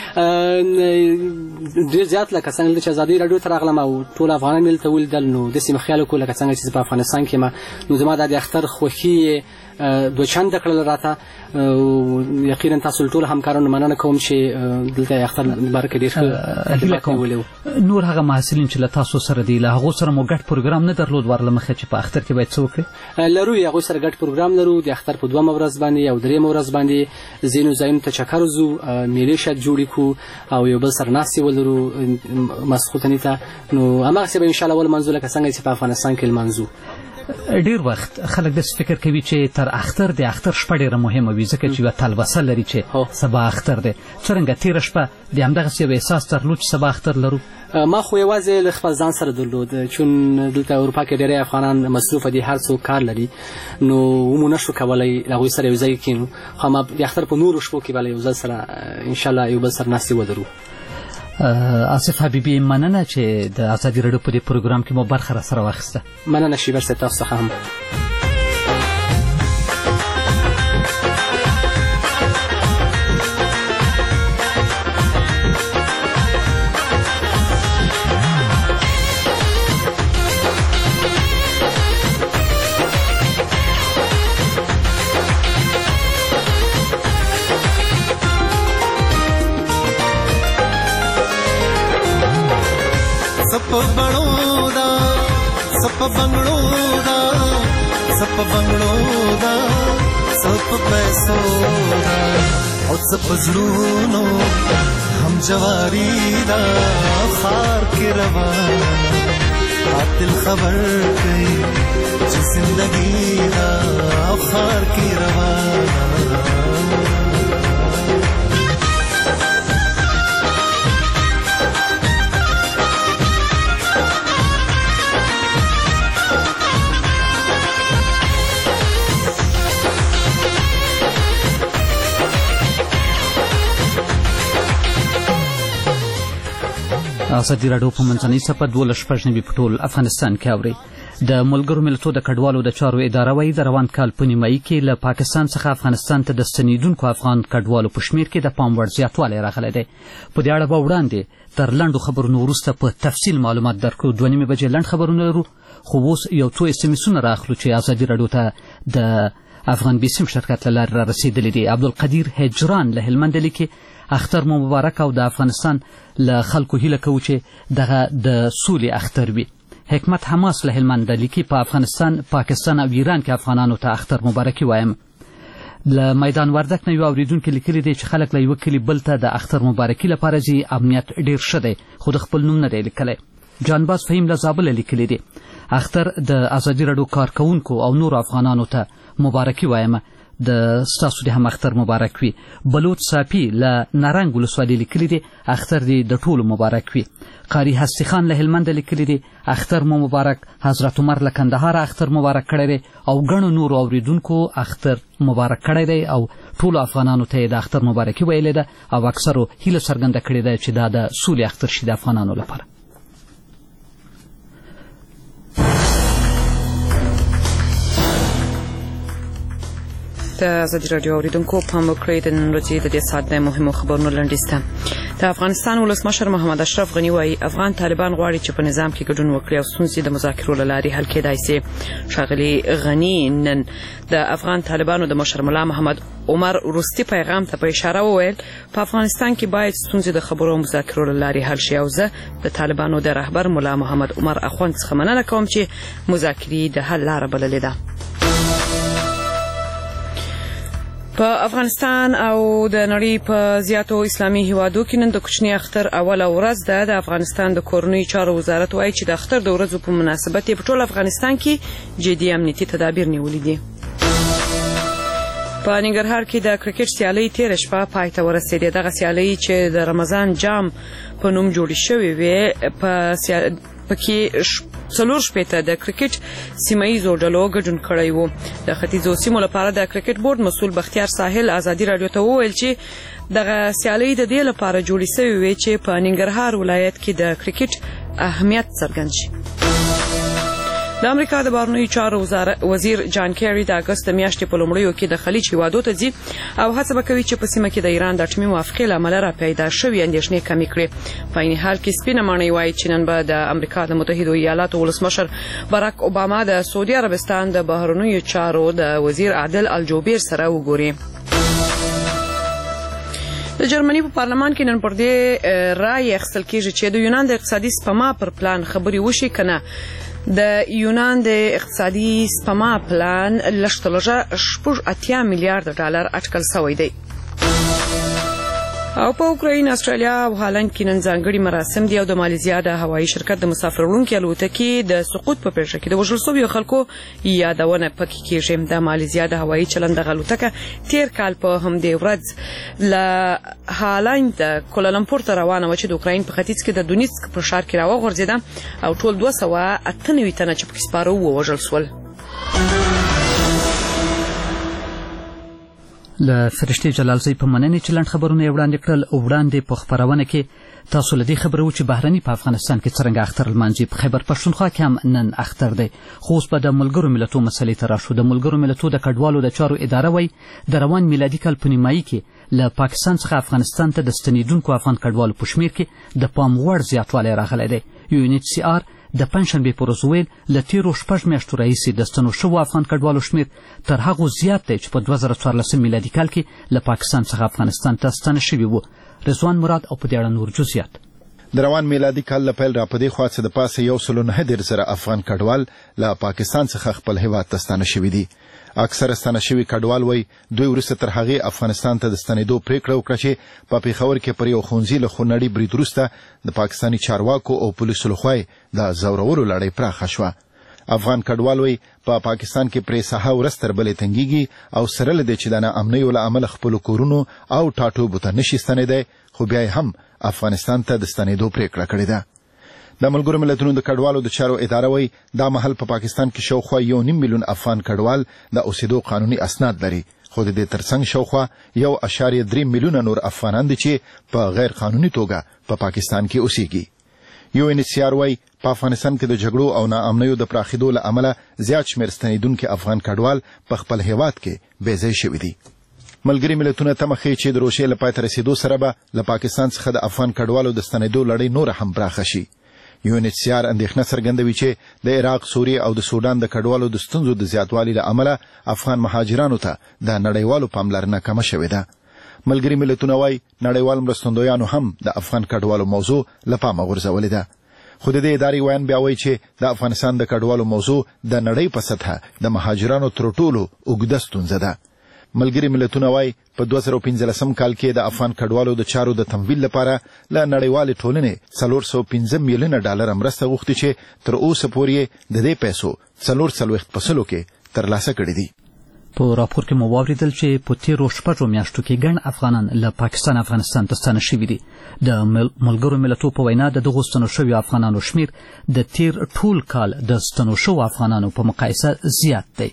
ډېر زیات لکه څنګه چې ازادي راډیو ته راغلم او ټول افغانان مې دلته ولیدل، نو داسې مې خیال وکړو لکه څنګه چې په افغانستان کې یم، نو زما دا د اختر خوښي دوه چنده کړل راته. یقینا تاسو ټول همکارانو مننه کوم چې دلته اختر مبارک ډېر ښه کوم. نور هغه محصلین چې له تاسو سره دي له هغو سره مو ګډ پروګرام نه درلود ورله مخه چې په اختر کې باید څه وکړئ؟ لرو هغوی سره ګډ پروګرام لرو. د اختر په 2مه ورځ باندې او 3مه ورځ باندې ځینو ځایونو ته چکر وځو، میلې شاید جوړې کړو او یو بل سره ناستې ولرو ماسخوتنې ته، نو هماغسې به انشاءالله ولمانځو لکه څنګه چې په افغانستان کې لمانځو. ډیر وخت خلک داسې فکر کوي چې تر اختر د اختر شپه ډیره مهمه وي ځکه چې یوه تلوسه لري چې سبا اختر دی. څرنګه تېره شپه د همدغسې یو احساس درلود چې سبا اختر لرو؟ ما خو یوازې له خپل ځان سره درلود، چون دلته اروپا کې ډېری افغانان مصروفه دي، هر څوک کار لري، نو ومو نشو کولی له هغوی سره یو ځای کښېنو، خو ما د اختر په نورو شپو کې به له یو ځل سره انشاءالله یو بل سره ناستې ولرو. آصف حبیبي مننه چې د ازادي راډیو په دې پروګرام کې مو برخه را سره واخیسته. مننه شیبر صاحب تاسو څخه هم. सप बंगड़ो दा सप पैसो दा और सप जुनूनो हम जवारी दा खार के रवाना कातिल खबर कई जिंदगी दा खार की रवाना. ازادي راډیو په منځنۍ څپه 12 په ټول افغانستان کې اوري. د ملګرو ملتونو د کډوالو د چارو اداره وایي د روان کال په نیمایي کې له پاکستان څخه افغانستان ته د ستنېدونکو افغان کډوالو په شمېر کې د پام وړ زیاتوالی راغلی دی. په دې اړه به وړاندې تر لنډو خبرونو وروسته په تفصیل معلومات درکړو. 2:30 بجې لنډ خبرونه لرو، خو اوس یو څو SMS راخلو چې ازادي راډیو ته د افغان بیسیم شرکت له لارې را رسېدلي دي. عبدالقدیر هجران له هلمند لیکي اختر مو مبارک او د افغانستان له خلکو هیله کوو چې دغه د سولې اختر وي. حکمت حماس له هلمند لیکي په افغانستان، پاکستان او ایران کې افغانانو ته اختر مبارکي وایم. له میدان وردک نه یو اوریدونکي لیکلي دی چې خلک له یوه کلي بل ته د اختر مبارکي لپاره ځي. امنیت ډېر ښه دی خو د خپل نوم نه دی لیکلی. جانباز فهیم له زابله لیکلی دی اختر د ازادي راډیو کارکوونکو او نورو افغانانو ته مبارکي وایم. د ستاسو د هم اختر مبارک وي. بلوط صافي له نارنګ ولسوالۍ لیکلی دی اختر دې د ټولو مبارک وي. قاری هستی خان له هلمند لیکلی دی اختر مو مبارک. حضرت عمر له کندهار اختر مبارک کړی دی او ګڼو نورو اوریدونکو اختر مبارک کړی دی او ټولو افغانانو ته د اختر مبارکي ویلې ده او اکثرو هیله څرګنده کړې ده چې دا د سولې اختر شي د افغانانو لپاره. د ازادي راډیو اوریدونکو پام وکړئ د نن ورځې د دې ساعت د مهمو خبرونو لنډیز ته. د افغانستان ولسمشر محمد اشرف غني وایي افغان طالبان غواړي چې په نظام کې ګډون وکړي او ستونزې د مذاکرو له لارې حل کېدای شي. ښاغلي غني نن د افغان طالبانو د مشر ملا محمد عمر وروستي پیغام ته په اشاره وویل په افغانستان کې باید ستونزې د خبرو او مذاکرو له لارې حل شي او زه د طالبانو د رهبر ملا محمد عمر اخوند څخه مننه کوم چې مذاکرې د حل لاره بللې ده. په افغانستان او د نړۍ په زیاتو اسلامي هیوادو کې نن د کوچني اختر اوله ورځ ده. د افغانستان د کورنیو چارو وزارت وایي چې د اختر د ورځو په مناسبت په ټول افغانستان کې جدي امنیتي تدابیر نیولي دي. په ننګرهار کې د کرکټ سیالۍ تېره شپه پای ته ورسېدې. دغه سیالۍ چې د رمضان جام په نوم جوړې شوې وې پکې 4 شپېته د کرکټ سیمه ییزو ډلو ګډون کړی و. د ختیځو سیمو لپاره د کرکټ بورډ مسؤل بختیار ساحل ازادي راډیو ته وویل چې دغه سیالۍ د دې لپاره جوړې شوې وې چې په ننګرهار ولایت کې د کرکټ اهمیت څرګند شي. د امریکا د بهرنیو چارو وزیر جان کیری د اګست میاشتې په لومړیو کې د خلیج هیوادو ته ځي او هڅه به کوي چې په سیمه کې د ایران د اټومي موافقې له امله را پیدا شوې اندېښنې کمې کړي. په عین حال کې سپینه ماڼۍ وایي چې نن به د امریکا د متحدو ایالاتو ولسمشر باراک اوباما د سعودي عربستان د بهرنیو چارو د وزیر عادل الجوبیر سره وګوري. د جرمني په پارلمان کې نن پر دې رایه اخیستل کېږي چې د یونان د اقتصادي سپما پر پلان خبرې وشي که نه. د یونان د اقتصادي سپما پلان لږ تر لږه 80 میلیارډ ډالر اټکل شوی دی. او په اوکراین، استرالیا او هالند کې نن ځانګړي مراسم دي او د مالیزیا د هوایي شرکت د مسافر وړونکي الوتکې د سقوط په پیښه کې د وژل شویو خلکو یادونه پکې کېږي. د مالیزیا د هوایي چلند دغه الوتکه تیر کال په همدې ورځ له هالند د کولالمپور ته روانه وه چې د اوکراین په ختیځ کې د دونیتسک په ښار کې راوغورځېده او ټول 298 تنه چې پکې سپاره ووژل شول. له فرشتې جلالزۍ په مننې چې لنډ خبرونه یې وړاندې کړل. وړاندې په خپرونه کې تاسو له دې خبره و چې بهرني په افغانستان کې څرنګه اختر لمانځي. په خیبر پښتونخوا کې هم نن اختر دی خو اوس به د ملګرو ملتونو مسلې ته راشو. د ملګرو ملتونو د کډوالو د چارو اداره وایي د روان میلادي کال په نیمایي کې له پاکستان څخه افغانستان ته د ستنېدونکو افغان کډوالو په شمېر کې د پام وړ زیاتوالی راغلی دی. UNHCR د پنجشنبې په ورځ ویل له تېرو 6 میاشتو راهیسې د ستنو شوو افغان کډوالو شمېر تر هغو زیات دی چې په 2014 میلادي کال کې له پاکستان څخه افغانستان ته ستانه شوي وو. رضوان مراد او په دې اړه نور جزئیات. د روان میلادي کال له پیل را په دې خوا څه د پاسه 109,000 افغان کډوال له پاکستان څخه خپل هیواد ته ستانه شوي دي. اکثره ستانه شوي کډوال وایي دوی وروسته تر هغې افغانستان ته د ستنېدو پریکړه وکړه چې په پېښور کې پر یو ښوونځي له خونړي برید وروسته د پاکستاني چارواکو او پولیسو لخوا د زورورو لړۍ پراخه شوه. افغان کډوال وایي په پاکستان کې پرې ساحه ورځ تر بلې تنګېږي او سره له دې چې د ناامنیو له امله خپلو کورونو او ټاټوبو ته نشي ستنېدی خو بیا هم افغانستان ته د ستنېدو پریکړه کړې ده. د ملګرو ملتونو د کډوالو د چارو اداره وایي دا مهال په پاکستان کې شاوخوا 1.5 میلیون افغان کډوال د اوسېدو قانوني اسناد لري خو د دې ترڅنګ شاوخوا 1.3 میلیونه نور افغانان دي چې په غیر قانوني توګه په پاکستان کې اوسېږي. UNHCR وایي په افغانستان کې د جګړو او ناامنیو د پراخېدو له امله زیات شمېر ستنېدونکي افغان کډوال په خپل هیواد کې بېځای شوي دي. ملګري ملتونه تمه ښیي چې د روژې له پای ته رسېدو سره به له پاکستان څخه د افغان کډوالو د ستنېدو لړۍ نوره هم پراخه شي. UNHCR اندېښنه څرګندوي چې د عراق، سوریه او د سودان د کډوالو د ستونزو د زیاتوالي له امله افغان مهاجرانو ته د نړیوالو پاملرنه کمه شوې ده. ملګري ملتونه وايي نړیوال مرستندویانو هم د افغان کډوالو موضوع له پامه غورځولې ده. خو د دې ادارې ویان بیا وایي چې د افغانستان د کډوالو موضوع د نړۍ په سطحه د مهاجرانو تر ټولو اوږده ستونزه ده. ملګري ملتونه وايي په 2015 کال کې د افغان کډوالو د چارو د تمویل لپاره له نړیوالې ټولنې $415 میلیونه مرسته غوښتي چې تر اوسه پورې د دې پیسو 440 کې ترلاسه کړي دي. په راپور کې مو واوریدل چې په تیرو 6 میاشتو کې ګڼ افغانان له پاکستان افغانستان ته ستانه شوي دي. د ملګرو ملتونو په وینا د دغو ستنو شویو افغانانو شمیر د تیر ټول کال د ستنو شویو افغانانو په مقایسه زیات دی.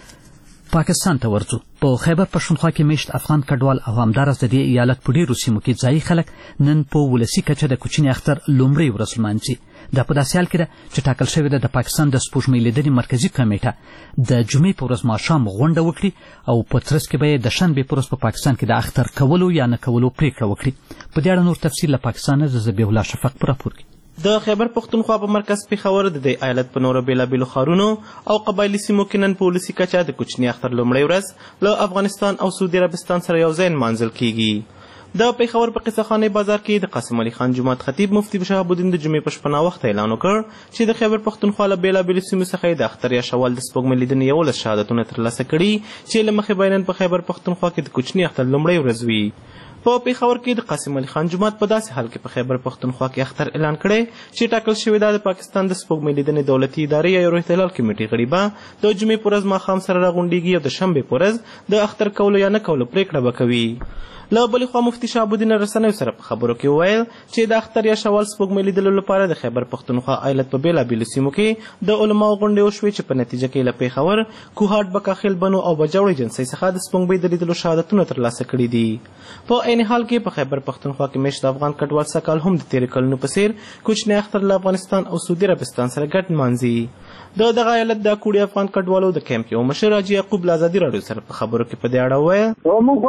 پاکستان ته ورځو. په خیبر پښتونخوا کې میشت افغان کډوال او همدارس د دې ایالت په ډیرو سیمو کې ځایي خلک نن په ولسي کچه د کوچني اختر لومړۍ ورځ لمانځي. دا په داسې حال کې ده چې ټاکل شوې ده د پاکستان د سپوږمۍ لیدنې مرکزي کمیټه د جمعې په ورځ ماښام غونډه وکړي او په ترڅ کې به یې د شنبې په ورځ په پاکستان کې د اختر کولو یا نه کولو پریکړه وکړي. په دې اړه نور تفصیل له پاکستانه د ذبیح الله شفق په راپور کې. د خیبر پښتونخوا په مرکز پېښور د دې ایالت په نورو بېلابېلو ښارونو او قبایلي سیمو کې نن په ولسي کچه د کوچني اختر لومړۍ ورځ له افغانستان او سعودي عربستان سره یو ځای نمانځل کیږي. د پېښور په قصهخانې بازار کې د قاسم علي خان جومات خطیب مفتي شهاب الدین د جمعې په شپه ناوخته اعلان وکړ چې د خیبر پښتونخوا له بېلابېلو سیمو څخه د اختر یا شوال د سپوږمۍ لیدنې 11 شهادتونه ترلاسه کړي چې له مخې به نن په خیبر پښتونخوا کې د کوچني اختر لومړۍ ورځ وي. په پېښور کې د قاسم علي خان جومات په داسې حال کې په خیبر پښتونخوا کې اختر اعلان کړی چې ټاکل شوې ده د پاکستان د سپوږمۍ لیدنې دولتي ادارې یا روح هلال کمیټې غړي به د جمعې په ورځ ماښام سره راغونډېږي او د شنبې په ورځ د اختر کولو یا نه کولو پرېکړه به کوي. له بلې خوا مفتي شهاب الدین رسنیو سره په خبرو کې وویل چې د اختر یا شوال سپوږمۍ لیدلو لپاره د خیبر پښتونخوا ایالت په بېلابېلو سیمو کې د علماو غونډې وشوې چې په نتیجه کې له پېښور، کوهاټ، بکاخیل، بنو او بجوړ ایجنسۍ څخه د سپوږمۍ د لیدلو شهادتونه ترلاسه کړي دي. په عین حال کې په خیبر پښتونخوا کې میشت افغان کډوال سږکال هم د تېرې کلونو په څېر کوچنی اختر له افغانستان او سعودي عربستان سره ګډ نمانځي. د دغه ایالت د کوړي افغان کډوالو د کیمپ یو مشر حاجي یعقوب له ازادي راډیو سره په خبرو کې په دې اړه وویل موږ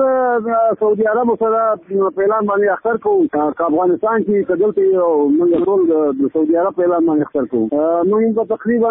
سعودي عرب سره په اعلان باندې اختر کوو که افغانستان کې که دلته موږ ټول د سعودي عرب په اعلان باندې اختر کوو. موږ به تقریبا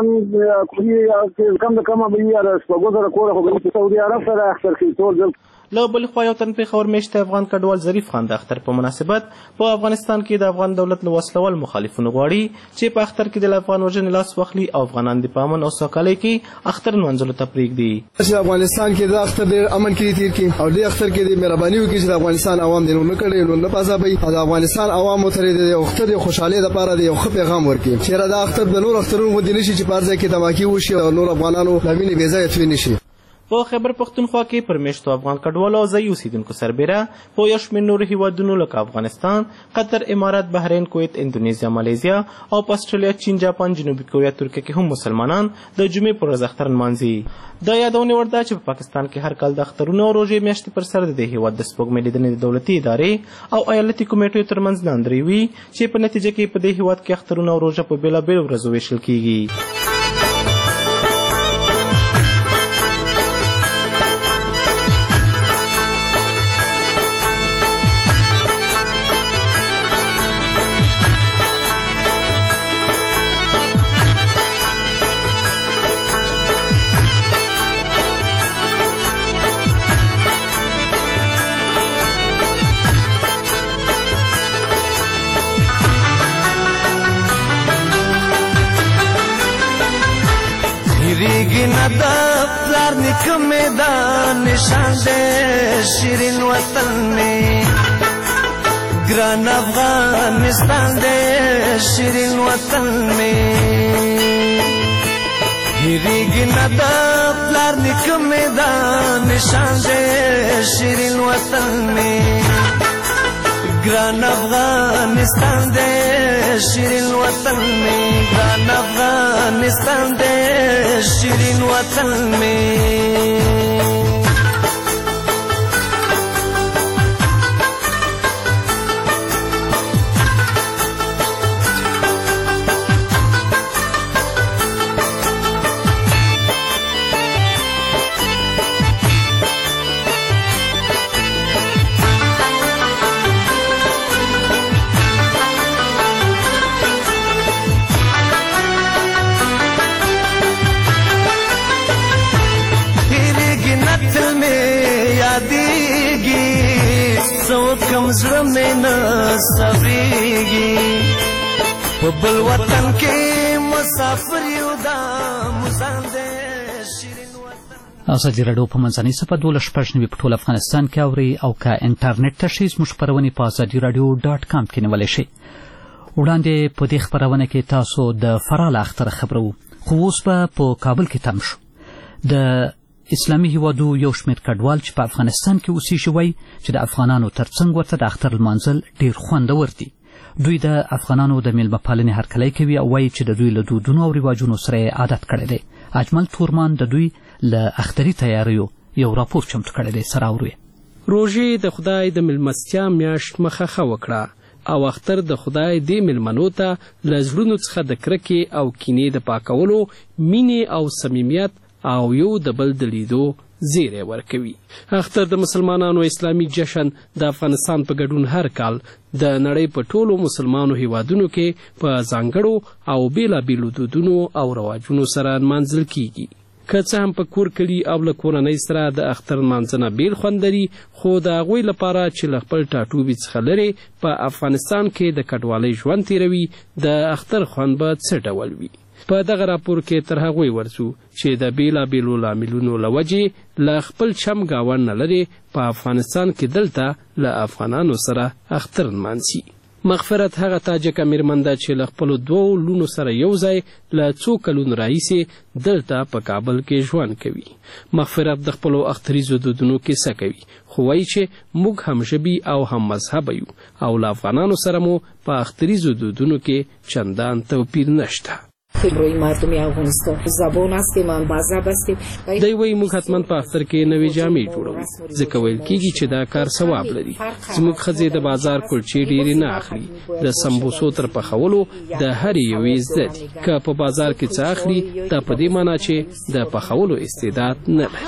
کم د کمه به یې شپږو زره کوره خو سعودي عرب سره اختر کوي ټول دلته. له بلې خوا یو تن پېښور میشته افغان کډوال ظریف خان د اختر په مناسبت په افغانستان کې د افغان دولت له وسلوال مخالفینو غواړي چې په اختر کې د افغان وژنې لاس واخلي او افغانان د په امن او سوکالۍ کې اختر نمانځلو ته پرېږدي. چې افغانستان کې د اختر ډېر امن کې تېر کړي او دې اختر کې د مهرباني وکړي چې د افغانستان عوام دې نه کړي نو نه پازابوي او د افغانستان عوامو ته د اختر د خوشحالۍ لپاره د یو ښه پیغام ورکړي چې دا اختر د نور اخترونو غوندې نه شي چې په هر ځای کې دماکي وشي او نور افغانانو له وینې بې ځایه توی نه شي. په خیبر پښتونخوا کې پر میشتو افغان کډوالو او ځایي اوسېدونکو سربیره په یو شمېر نورو هیوادونو لکه افغانستان، قطر، امارات، بحرین، کویت، اندونیزیا، مالیزیا او په اسټرالیا، چین، جاپان، جنوبي کوریا، ترکیه کې هم مسلمانان د جمعې پر ورځ اختر نمانځي. دا یادونه وړ ده چې په پاکستان کې هر کال د اخترونو او روژې میاشتې پر سر د دې هیواد د سپوږمۍ لیدنې د دولتي ادارې او ایالتي کمیټو ترمنځ لاندرې وي چې په نتیجه کې په دې هیواد کې اخترونه او روژه په بېلابېلو ورځو ویشل کیږي. پلار نیکه مې دا نشان دی شیرین وطن مې ګران افغانستان دی شیرین وطن مې هېرېږي نه د پلار نیکه مې دا نشان دی شیرین وطن مې ګران افغانستان دی شیرین وطن مې ګران افغانستان دی شیرین وطن مې کم زړه مې نه صبرېږي په بل وطن کې مسافر یو دا مزان دی ازادي راډیو په منځنۍ صفحه 12 په ټول افغانستان کې اوري او که انټرنیټ ته شئ زموږ خپرونې په azadiradio.com کې نیولی شئ. وړاندې په دې خپرونه کې تاسو د فراه له اختره خبرو خو اوس به په کابل کې تم شو. د اسلامي هیوادو یو شمېر کډوال چې په افغانستان کې اوسېږي وایي چې د افغانانو ترڅنګ ورته د اختر لمانځل ډېر خوندور دي. دوی د افغانانو د میلمه پالنې هرکلی کوي او وایي چې د دوی له دودونو او رواجونو سره یې عادت کړی دی. اجمل تورمان د دوی له اختري تیاریو یو راپور چمتو کړی دی. سره اورئ. روژې د خدای د میلمستیا میاشت مخه وکړه او اختر د خدای دې میلمنو ته له زړونو څخه د کرکې او کینې د پاکولو، مینې او صمیمیت او یو د بل د لیدو زیری ورکوي. اختر د مسلمانانو اسلامي جشن د افغانستان په ګډون هر کال د نړۍ په ټولو مسلمانو هیوادونو کې په ځانګړو او بیلابیلو دودونو او رواجونو سره نمانځل کیږي. که څه هم په کور کلي او له کورنۍ سره د اختر نمانځنه بیل خوند لري، خو د هغوی لپاره چې له خپل ټاټوبي څخه لرې په افغانستان کې د کډوالۍ ژوند تیروي، د اختر خوند به څه ډول وي؟ په دغه راپور کې تر هغوی ورځو چې د بیلابیلو لاملونو له وجې له خپل چم ګاونډ نه لرې په افغانستان کې دلته له افغانانو سره اختر نمانځي. مغفرت هغه تاجکه میرمن ده چې له خپلو 2 لونو سره یو ځای له څو کلونو راهیسې دلته په کابل کې ژوند کوي. مغفرت د خپلو اختریزو دودونو کیسه کوي، خو وایي چې موږ هم ژبي او هم مذهبه یو او له افغانانو سره مو په اختریزو دودونو کې چندان توپیر نشته. روی مردم افغانستان زبان هستیم، مذهب هستیم. دی وایي موږ حتما په اختر کې نوې جامې جوړوو، ځکه ویل کېږي چې دا کار ثواب لري. زموږ ښځې د بازار کلچې ډېرې نه اخلي، د سمبوسو تر پخولو د هرې یوې زده دي. که په بازار کې څه اخلي، دا په دې معنا چې د پخولو استعداد نه لري.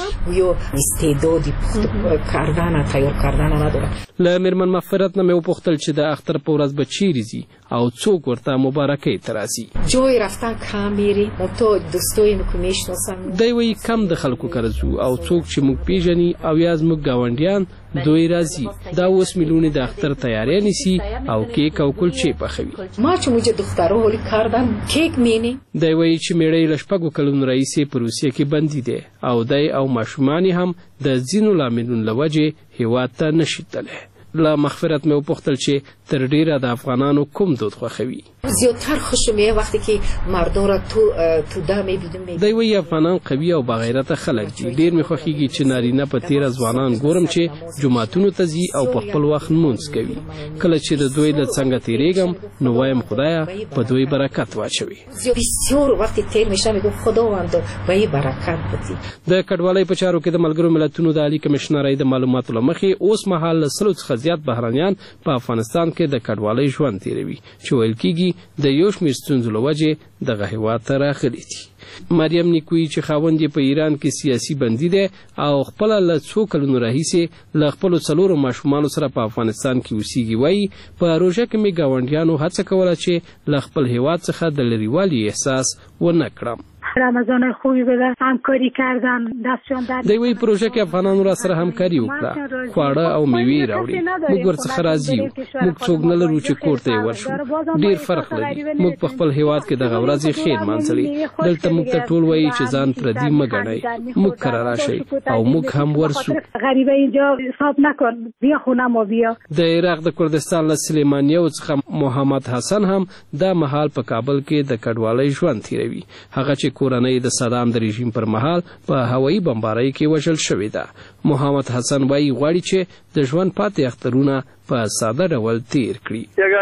له میرمن مغفرت نه مې وپوښتل چې د اختر په ورځ به چیرې ځي او څوک ورته مبارکۍ ته راځي. جای رفتن کم میری تو دوستای که میشناسم. دی وایي کم د خلکو کره ځو او څوک چې موږ پیژني او یا زموږ ګاونډیان دوی راځي. دا اوس میلیونې د اختر تیاری نیسي او کیک او کلچې پخوي. ما چې موږ دخترو هولي کاردن کیک مینی. دی وایي چې میړه له 6 کلونو راهیسې په روسیه کې بندي دی او دی او ماشومان هم د ځینو لاملونو له وجې هیواد ته نشي تللی. له مغفرت مې وپوښتل چې تر ډیره د افغانانو کوم دود خوښوي. زیاتر خوشمه وقتی که مردم را تو ده میبینم. دی وایي افغانان قوي او باغیرته خلک دي. ډیر مې خوښیږي چې نارینه په تیره ځوانان ګورم چې جوماتونو ته ځي او په خپل وخت لمونځ کوي. کله چې د دوی له څنګه تیریږم نو وایم خدایا په دوی برکت واچوي. بسیار وقتی تیر میشه میگم خداوند به یې برکت بدی. د کډوالۍ په چارو کې د ملګرو ملتونو د عالی کمشنرۍ د معلوماتو له مخې اوس مهال له 100 څخه زیات بهرانیان په افغانستان کې د کډوالۍ ژوند تیروي، چې ویل کېږي د یو شمېر ستونزو له وجې دغه هېواد ته راغلي دي. مریم نیکویي چې خاوند یې په ایران کې سیاسي بندي دی او خپله له 2 کلونو راهیسې له خپلو 4 ماشومانو سره په افغانستان کې اوسېږي، وایي په روژه کې مې ګاونډیانو هڅه کوله چې له خپل هېواد څخه د لرېوالي احساس ونه کړم. رمضان خوبی بده، همکاری کردن، دستشان در دی وایي پروژه کې افغانانو را سره همکاري وکړه، خواړه او میوې راوړي. موږ ورڅخه راضي یو، موږ څوک نه لرو چې کور ته یې ورشو. ډېر فرق لري. موږ په خپل هېواد کې دغه ورځې خیر مانځلې. دلته موږ ته ټول وایي چې ځان پردي مه ګڼئ، موږ کره راشئ او موږ هم ورسو. غریبه اینجا حساب نکن، بیا خونه ما بیا. د عراق د کردستان له سلیمانیو څخه محمد حسن هم دا مهال په کابل کې د کډوالۍ ژوند تیروي. هغه چې کورنۍ د صدام د رژیم پر مهال په هوایي بمبارۍ کې وژل شوې ده. محمد حسن وایي غواړي چې د ژوند پاتې اخترونه په ساده ډول تیر کړي.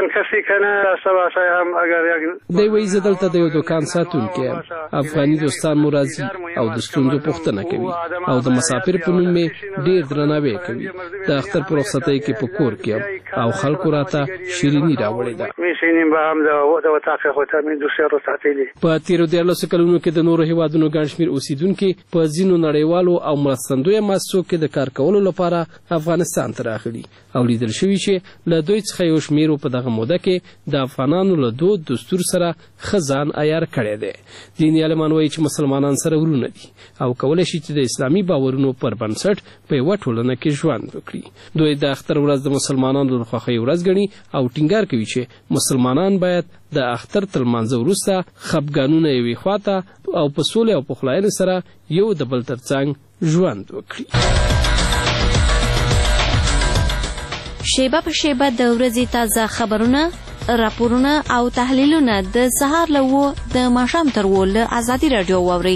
دی وایي زه دلته د یو دوکان ساتونکی یم. افغاني دوستان مو راځي او د ستونزو پوښتنه کوي او د مسافر په نوم مې ډېر درناوی کوي. د اختر په رخصتۍ کې په کور کې یم او خلکو راته شیریني راوړې ده. په تیرو 14 کلونو کې د نورو هیوادونو ګڼ شمېر اوسیدونکي په ځینو نړیوالو او مرستندویه مؤسسو کې د کار کولو لپاره افغانستان ته راغلي او لیدل شوي چې له دوی څخه یو شمېرو په دغه موده کې د افغانانو له دود دستور سره ښه ځان عیار کړی دی. دیني عالمان وایي چې مسلمانان سره ورونه باورونه دي او کولای شي چې د اسلامي باورونو پر بنسټ په یوه ټولنه کې ژوند وکړي. دوی د اختر ورځ د مسلمانانو د خوښۍ ورځ ګڼي او ټینګار کوي چې مسلمانان باید د اختر تر لمانځه وروسته خپګانونه یوې خواته او په سولې او پخلاینې سره یو د بل تر څنګ ژوند وکړي. شیبه په شیبه د ورځې تازه خبرونه، راپورونه او تحلیلونه د سهار له 9 د ماښام تر 10 له ازادي راډیو واورئ.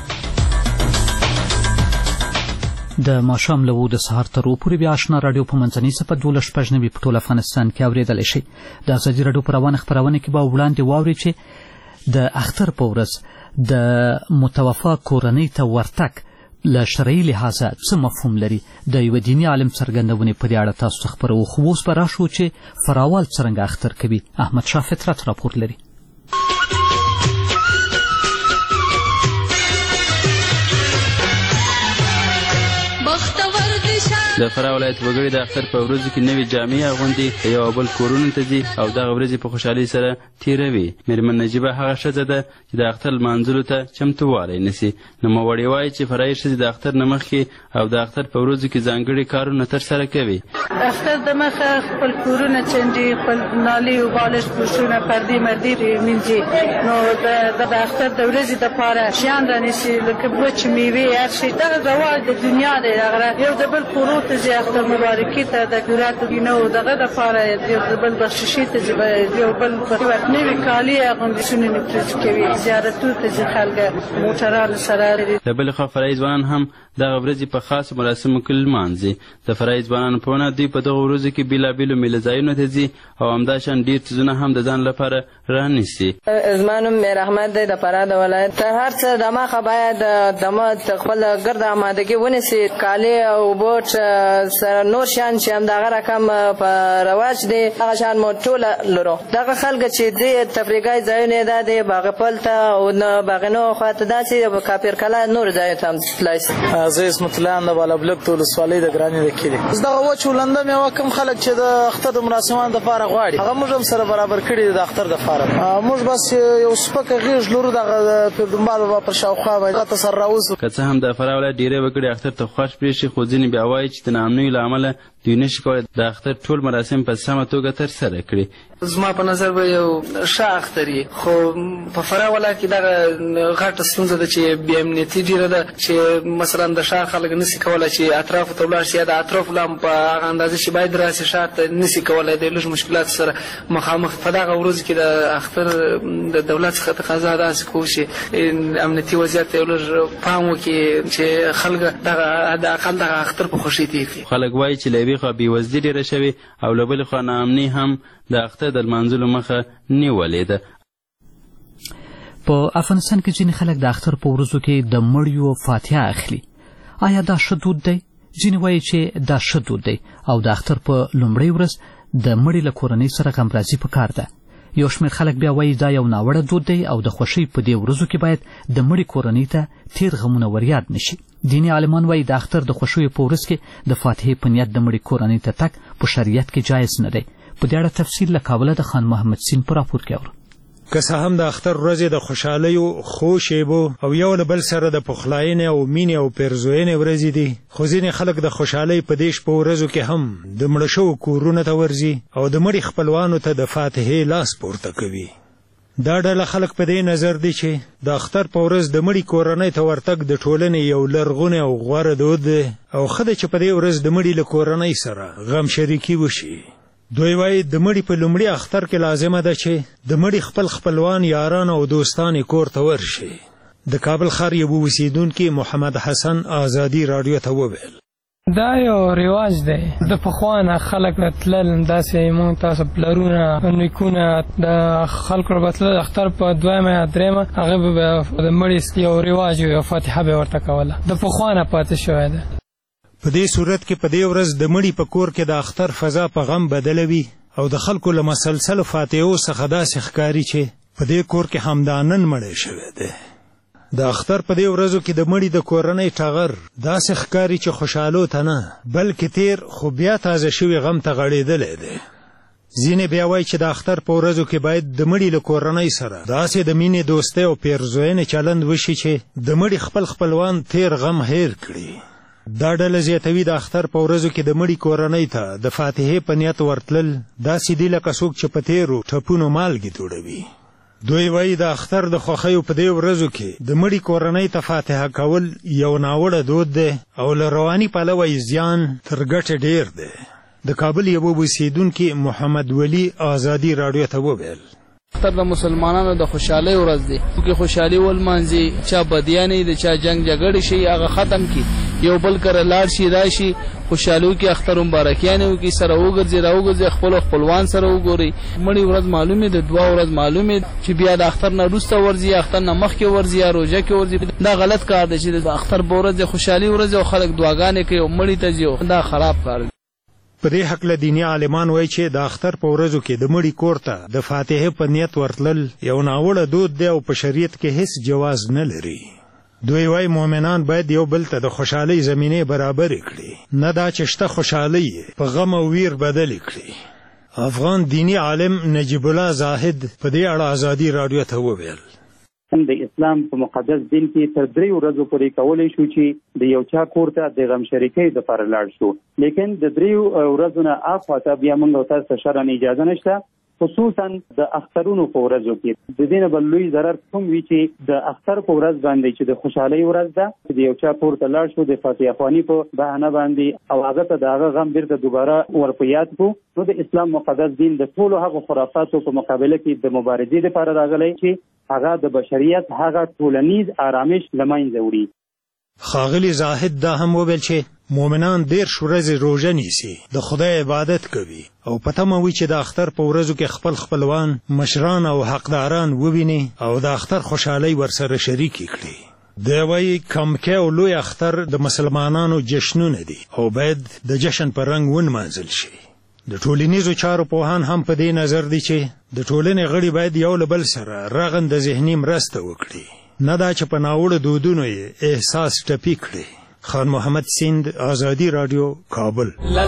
د ماښام له 9 د سهار تر 10 پورې بیا آشنا راډیو په منځنۍ صفحه 12 په ټول افغانستان کې اورېدلی شئ. د ازادي راډیو په روانه خپرونه کې به وړاندې واورئ چې د اختر په ورځ د متوفا کورنۍ ته ورتګ له شرعي لحاظه څه مفهوم لري. د یو دیني عالم څرګندونې په دې اړه تاسو ته خپروو. خو اوس به راشو چې فراوال څرنګه اختر کوي. احمد شاه فطرت راپور لري. د فراه ولایت وګړي د اختر په ورځو کې نوې جامې اغوندي، یو بل کورونو ته ځي او دغه ورځې په خوشحالۍ سره تېروي. میرمن نجیبه هغه ښځه ده چې د اختر لمانځلو ته چمتووالی نیسي. نوموړې وایي چې فرایي ښځې د اختر نه مخکې او د اختر په ورځو کې ځانګړي کارونه ترسره کوي. اختر د مخه خپل کورونه چنډي، خپل نالۍ او بالښت پوښونه پردې مردې مینځي. نو د اختر د ورځې دپاره شیان رانیسي لکه وچ میوې هر شی. دغه رواج د دنیا دی. یو د بل کورو ته ځي اختر مبارکي ته د ګوراتو نه و دغه دپاره یو د بل بخششي ته ځي، یو بل نوي کالي اغوندي، سونې نفرج کوي، زیارتونو ته ځي خلک موټرانو سره. د بلې خوا فرایي ځوانان هم دغه ورځې په خاصو مراسمو کې لمانځي. د فرایي ځوانانو په ونه دوی په دغه ورځو کې بېلابېلو میله ځایونو ته ځي او همداشان ډېر څیزونه هم د ځان لپاره رانیسي. زما نوم میر احمد دی، د فراه د ولایت. تر هر څه دمخه باید خپل ګرد آمادګي ونیسي، کالي او بوټ سره نور شیان چې همدغه رقم په رواج دی هغه شیان مو ټوله لرو. دغه خلک چې دې تفریحي ځایونه دا دی باغپل ته او باغنو خواته داسې کاپیر کلا نور ځایو ته هم تللی شي. زه اسمت الله د بالابلک ولسوالۍ د ګرانې د کلي. دغه وچ ولنده میوه کوم خلک چې د اختر د مراسمانو دپاره غواړي هغه موږ هم سره برابر کړي د اختر دپاره. موږ بس یو سپکه غېږ لرو دغه پیرډمبار بابا پر شاوخوا باید هغه ته سر راوځو. که څه هم د فراه ولایت ډېری وګړي اختر ته خوښ پرېښي، خو ځینې بیا وایي چې د ناامنیو له امله دوی نشي کولی د اختر ټول مراسم په سمه توګه ترسره کړي. زما په نظر به یو ښه اختر وي، خو په فراه ولایت کې دغه غټه ستونزه ده چې بې امنیتي ډېره ده چې مثلا د ښار خلک نشي کولی چې اطرافو ته ولاړ شي یا د اطرافو لا هم په هغه اندازه چې باید راسي ښار ته نشي کولی. د لږ مشکلاتو سره مخامخ. په دغه ورځو کې د اختر د دولت څخه تقاضا داسې کوو چې امنیتي وضعیت ته یو لږ پام وکړي چې خلک دغه حداقل دغه اختر په خوښۍ تېر کړي. خلک وایي چې له یوې خوا بېوزلي ډېره شوې او له بلې خوا ناامني هم د اختر د لمانځلو مخه نیولې ده. په افغانستان کې ځینې خلک د اختر په ورځو کې د مړیو فاتحه اخلي. آیا دا ښه دود دی؟ ځینې وایي چې دا ښه دود دی او د اختر په لومړۍ ورځ د مړي له کورنۍ سره غمرازي پکار ده. یو شمېر خلک بیا وایي دا یو ناوړه دود دی او د خوښۍ په دې ورځو کې باید د مړي کورنۍ ته تېر غمونه وریاد نشي. دیني عالمان وایي د اختر د خوښیو په ورځ کې د فاتحې په نیت د مړي کورنۍ ته تګ په شریعت کې جایز نه دی. په دې اړه تفصیل له کابله د خان محمد سین په راپور کې اورو. که څه هم د اختر ورځې د خوشحالیو، ښو شیبو او یو له بل سره د پخلاینې او مینې او پیرزوینې ورځې دي، خو ځینې خلک د خوشحالۍ په دې شپو ورځو کې هم د مړه شوو کورونو ته ورځي او د مړي خپلوانو ته د فاتحې لاس پورته کوي. دا ډله خلک په دې نظر دي چې د اختر په ورځ د مړي کورنۍ ته ورتګ د ټولنې یو لرغونی او غوره دود دی او ښه ده چې په دې ورځ د مړي له کورنۍ سره غم شریکي وشي. دوی وایي د مړي په لومړي اختر کې لازمه ده چې د مړي خپلوان، یاران او دوستان یې کور ته ورشي. د کابل ښار یو اوسیدونکي محمد حسن ازادي راډیو ته وویل دا یو رواج دی د پخوانه خلک تلل داسې مونږ تاسو پلرونه نیکونه د خلکو راتلل اختر په دویمه یا درېیمه هغه به د مړي یو رواج یو فاتحه به ورته کوله د پخوانه پاتې شوی ده. په دې صورت کې په دې ورځ د مړي په کور کې د اختر فضا په غم بدلوي او د خلکو له مسلسلو فاتحو څخه داسې ښکاري چې په دې کور کې همدانن مړی شوی دی. د اختر په دې ورځو کې د مړي د کورنۍ ټغر داسې ښکاري چې خوشحالو ته نه بلکې تیر خو بیا تازه شوي غم ته غړېدلی دی. ځینې بیا وایي چې د اختر په ورځو کې باید د مړي له کورنۍ سره داسې د مینې دوستۍ او پیرزوینې چلند وشي چې د مړي خپل خپلوان تیر غم هیر کړي. دا ډله زیاتوي د اختر په ورځو کې د مړي کورنۍ ته د فاتحې په نیت ورتلل داسې دي لکه څوک چې په تیرو ټپونو مالګې توړوي. دوی وایي د اختر د خوښیو په دې ورځو کې د مړي کورنۍ ته فاتحه کول یو ناوړه دود دی او له رواني پلوه یې زیان تر ګټې ډیر دی. د کابل یو اوسیدونکي محمد ولی آزادي راډیو ته وویل اختر د مسلمانانو د خوشحالۍ ورځ دی چې خوشحالي ولمانځي چا بدیانې د چا جنگ جګړې شي هغه ختم کی یو بل کړه لاړ شي راشي خوشحالو کې اختر مبارکیانه وکي سره وګرځي خپل خپلوان سره وګوري. مړی ورځ معلومه د دعا ورځ معلومه چې بیا د اختر نه وروسته ورځي اختر نه مخکې ورځي یا روزه کې ورځي. دا غلط کار دی چې د اختر په ورځ خوشحالي ورځ او خلک دعاګانې کوي او مړی ته ځي. دا خراب کار دی. په دې حقله دیني عالمان وایي چې د اختر په ورځو کې د مړي کور ته د فاتحې په نیت ورتلل یو ناوړه دود دی او په شریعت کې هیڅ جواز نه لري. دوی وایي مؤمنان باید یو بل ته د خوشحالۍ زمینې برابرې کړي، نه دا چې شته خوشحالۍ په غم او ویر بدلې کړي. افغان دیني عالم نجیب الله زاهد په دې اړه ازادي راډیو ته وویل د اسلام په مقدس دین کې تر 3 ورځې پورې کولی شو چې د یو چا کور ته د غم شریکۍ دپاره لاړ شو، لیکن د 3 ورځو نه اخواته بیا موږ او تاسو ته شرعاً اجازه نشته، خصوصا د اخترونو په ورځو کې. د دې نه بل لوی ضرر کوم وي چې د اختر په ورځ باندې چې د خوشحالۍ ورځ ده د یو چا کور ته لاړ شو د فاتحه خواني په بهانه باندې او هغه ته د هغه غم بیرته دوباره ور په یاد کړو. نو د اسلام مقدس دین د ټولو هغو خرافاتو په مقابله کې د مبارزې لپاره راغلی چې هغه د بشریت هغه ټولنیز آرامش له منځه وړي. ښاغلي زاهد دا هم وویل چې مؤمنان 10 ورځې روژه نیسي، د خدای عبادت کوي او په تمه وي چې د اختر په ورځو کې خپل خپلوان مشران او حقداران وویني او د اختر خوشحالۍ ورسره شریکې کړي. دی وایي کمکی او لوی اختر د مسلمانانو جشنونه دي او باید د جشن په رنګ ونمانځل شي. د ټولنیزو چارو پوهان هم په دې نظر دي چې د ټولنې غړي باید یو له بل سره رغنده ذهني مرسته وکړي، نه دا چې په ناوړه دودونو یې احساس ټپي کړي. خان محمد سیند آزادی رادیو کابل.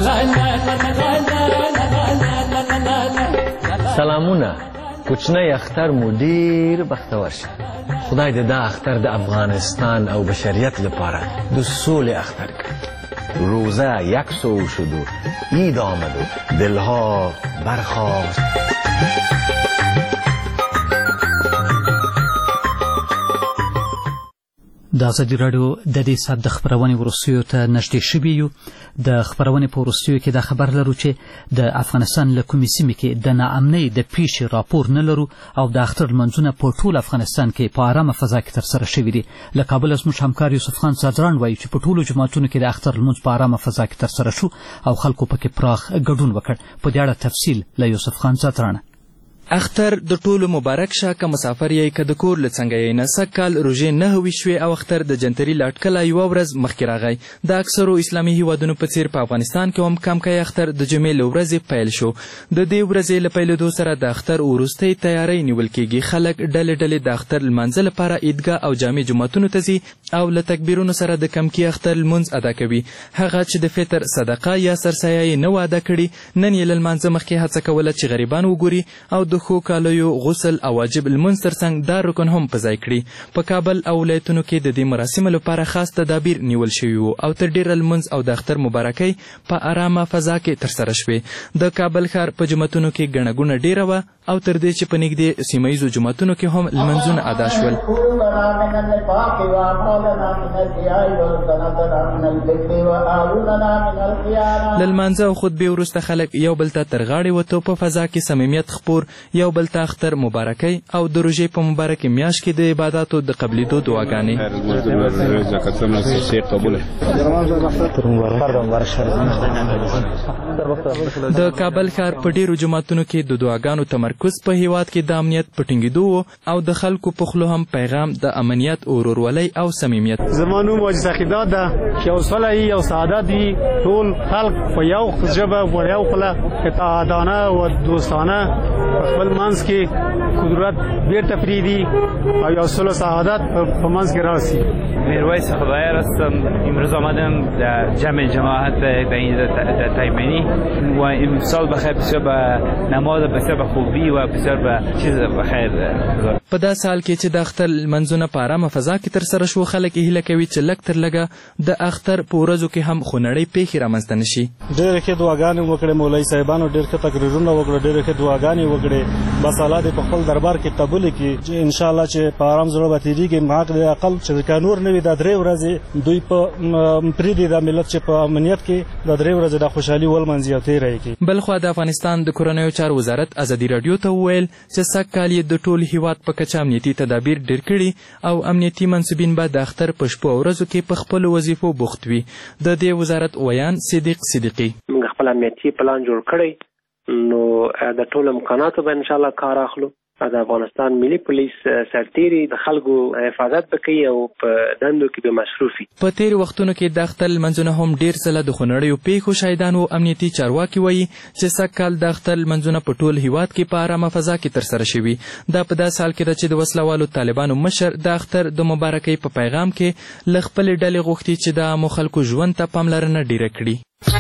سلامونه، کوچنی اختر مو ډیر بختور شه. خدای دې دا اختر د افغانستان او بشریت لپاره د سولې اختر کړي. روزه 100 شد و عید آمد و دلها برخاست. د ازادي راډیو د دې ساعت د خبرونې وروستیو ته نږدې شوي یو. د خبرونې په وروستیو کې دا خبر لرو چې د افغانستان له کومې سیمې کې د ناامنۍ د پیښې راپور نه لرو او د اختر لمانځونه په ټول افغانستان کې په ارامه فضا کې ترسره شوي دي. له کابل زموږ همکار یوسف خان صدران وایي چې په ټولو جوماتونو کې د اختر لمونځ په ارامه فضا کې ترسره شو او خلکو پکې پراخ ګډون وکړ. په دې اړه تفصیل له یوسف خان صدران. اختر د ټولو مبارک شه که مسافر یې که د کور له څنګه یې نه سږ کال روژې 9 شوې او اختر د جنتري له اټکله یوه ورځ مخکې راغی. د اکثرو اسلامي هیوادونو په څیر په افغانستان کې هم کمکی اختر د جمعې له ورځې پیل شو. د دې ورځې له پیلېدو سره د اختر وروستۍ تیاری نیول کېږي. خلک ډلې د اختر لمانځه لپاره عیدګاه او جامع جوماتونو ته ځي او له تکبیرونو سره د کمکی اختر لمونځ ادا کوي. هغه چې د فطر صدقه یا سرسایه یې نه و ادا کړي نن یې له لمانځه مخکې هڅه کوله چې غریبان وګوري او د ښو کالیو غسل او واجب لمونځ ترڅنګ دا رکن هم په ځای کړي. په کابل او ولایتونو کې د دې مراسمو لپاره خاص تدابیر نیول شوي وو او تر ډیره لمونځ او د اختر مبارکۍ په ارامه فضا کې ترسره شوې. د کابل ښار په جوماتونو کې ګڼه ګوڼه ډیره وه او تر دې چې په نږدې سیمه ییزو جوماتونو کې هم لمونځونه ادا شول. له لمانځه او خطبې وروسته خلک یو بل ته تر غاړې وتو په فضا کې صمیمیت خپور، یو بل ته اختر مبارکۍ او د روژې په مبارکې میاشت کې د عباداتو د قبلېدو دعاګانې. د کابل ښار په ډیرو جوماتونو کې د دعاګانو تمرکز په هیواد کې د امنیت په ټینګېدو و او د خلکو په خولو هم پیغام د امنیت، ورورولۍ او صمیمیت. زما نوم حاجي سخیدات ده چې یو سوله وي یو سعادت وي، ټول خلک په یو ژبه په یو خوله اطاعتانه و دوستانه په خپل منځ کې قدرت بیرته پریږدي او یو صلح سعادت په منځ کې راسي. میرویس خدایر هستم. امروز آمدم در جمع جماعت در این تایمنی و امسال بخیر بسیار به نماز بسیار به خوبی و بسیار به چیز بخیر. په دا سال کې چې د اختر لمنځونه په ارامه فضا کې ترسره شو، خلک هیله کوي چې لږ تر لږه د اختر په ورځو کې هم خونړۍ پیښې رامنځته نه شي. ډېرې ښې دعاګانې وکړې، مولوي صاحبانو ډېر ښه تقریرونه وکړه، ډېرې ښې دعاګانې وکړې. بس الله دې په خپل دربار کې قبول کړي چې انشاءالله چې په ارام زړه به تېرېږي. حق دې اقل چې که نور نه وي دا 3 ورځې دوی په پرېږدي دا ملت چې په امنیت کې دا 3 ورځې د خوشحالي ولمانځي او تېره یې کړي. بلخوا د افغانستان د کورنیو چارو وزارت ازادي راډیو ته وویل چې سږ کال یې د ټول هیواد په کچه امنیتي تدابیر ډېر کړي او امنیتي منصبین به د اختر په شپو او ورځو کې په خپلو وظیفو بوخت وي. د دې وزارت ویان صدیق صدیقي: موږ خپل امنیتي پلان جوړ کړی، نو د ټولو امکاناتو به انشاءالله کار اخلو. د افغانستان ملي پولیس سرتیري د خلکو حفاظت وکړي او په دندو کې به مصروف وي. په تېرو وختونو کې د اختر لمنځونه هم ډېر ځله د خونړیو پیښو شاهدان وو. امنیتي چارواکي وایي چې سږ کال د اختر لمنځونه په ټول هیواد کې په ارامه فضا کې ترسره شوي. دا په داسې حال کې ده چې د وسله والو طالبانو مشر د اختر د مبارکۍ په پیغام کې له خپلې ډلې غوښتي چې د عامو خلکو ژوند ته پاملرنه ډېره کړي.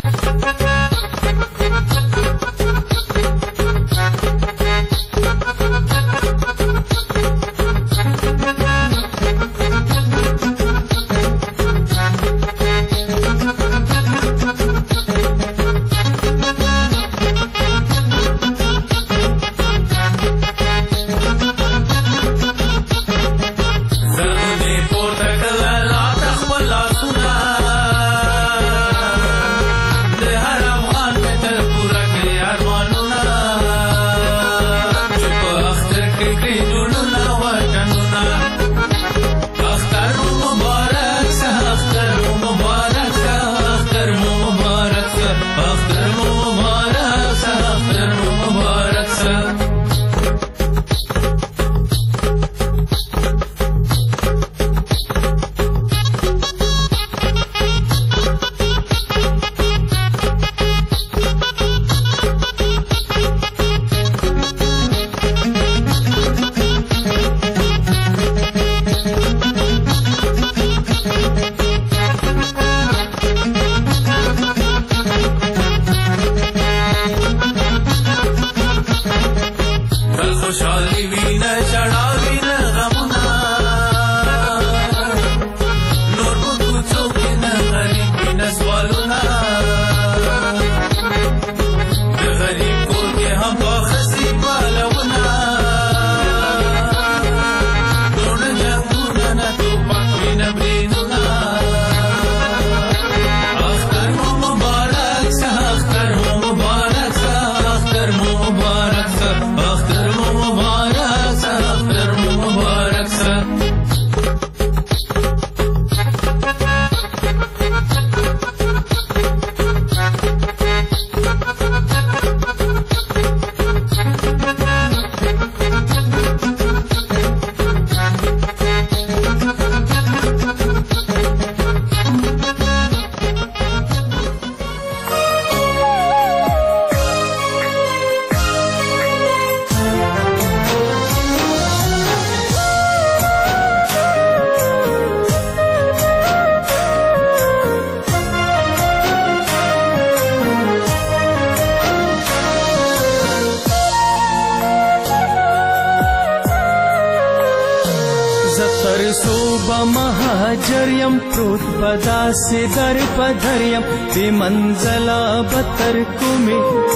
مهاجریم پروت بداسې در پدریم بې منزله بتر کومې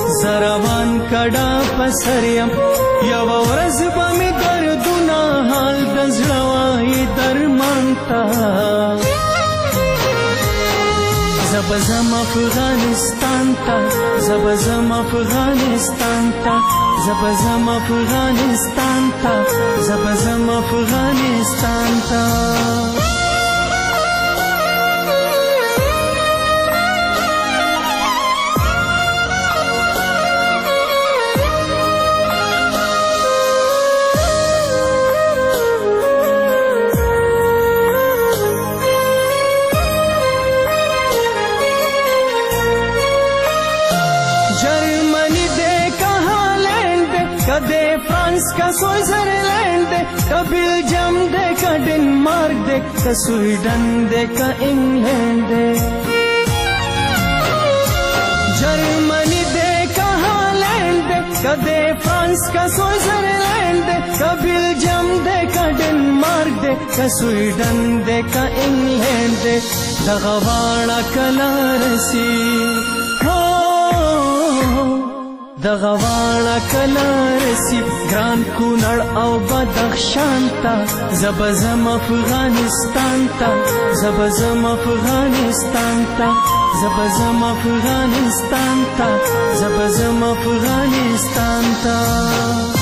زروان کډا پسریم یوه ورځ به مې دردونه حال د زړه وایي درمان ته زه زم افغانستان ته زه زم افغانستان ته زه زم افغانستان ته زه زم افغانستان ته का स्विट्जरलैंड दे का बेल्जियम दे का डेनमार्क दे का स्वीडन दे का इंग्लैंड दे जर्मनी दे का हॉलैंड दे का दे फ्रांस का स्विट्जरलैंड दे का बेल्जियम दे का डेनमार्क दे का स्वीडन दे का इंग्लैंड दे दगवाड़ा कलारसी दगवाड़ा कलारसी ग्रान कूनड़ او بدخشان تا زبزم افغانستان تا زبزم افغانستان تا زبزم افغانستان تا زبزم افغانستان تا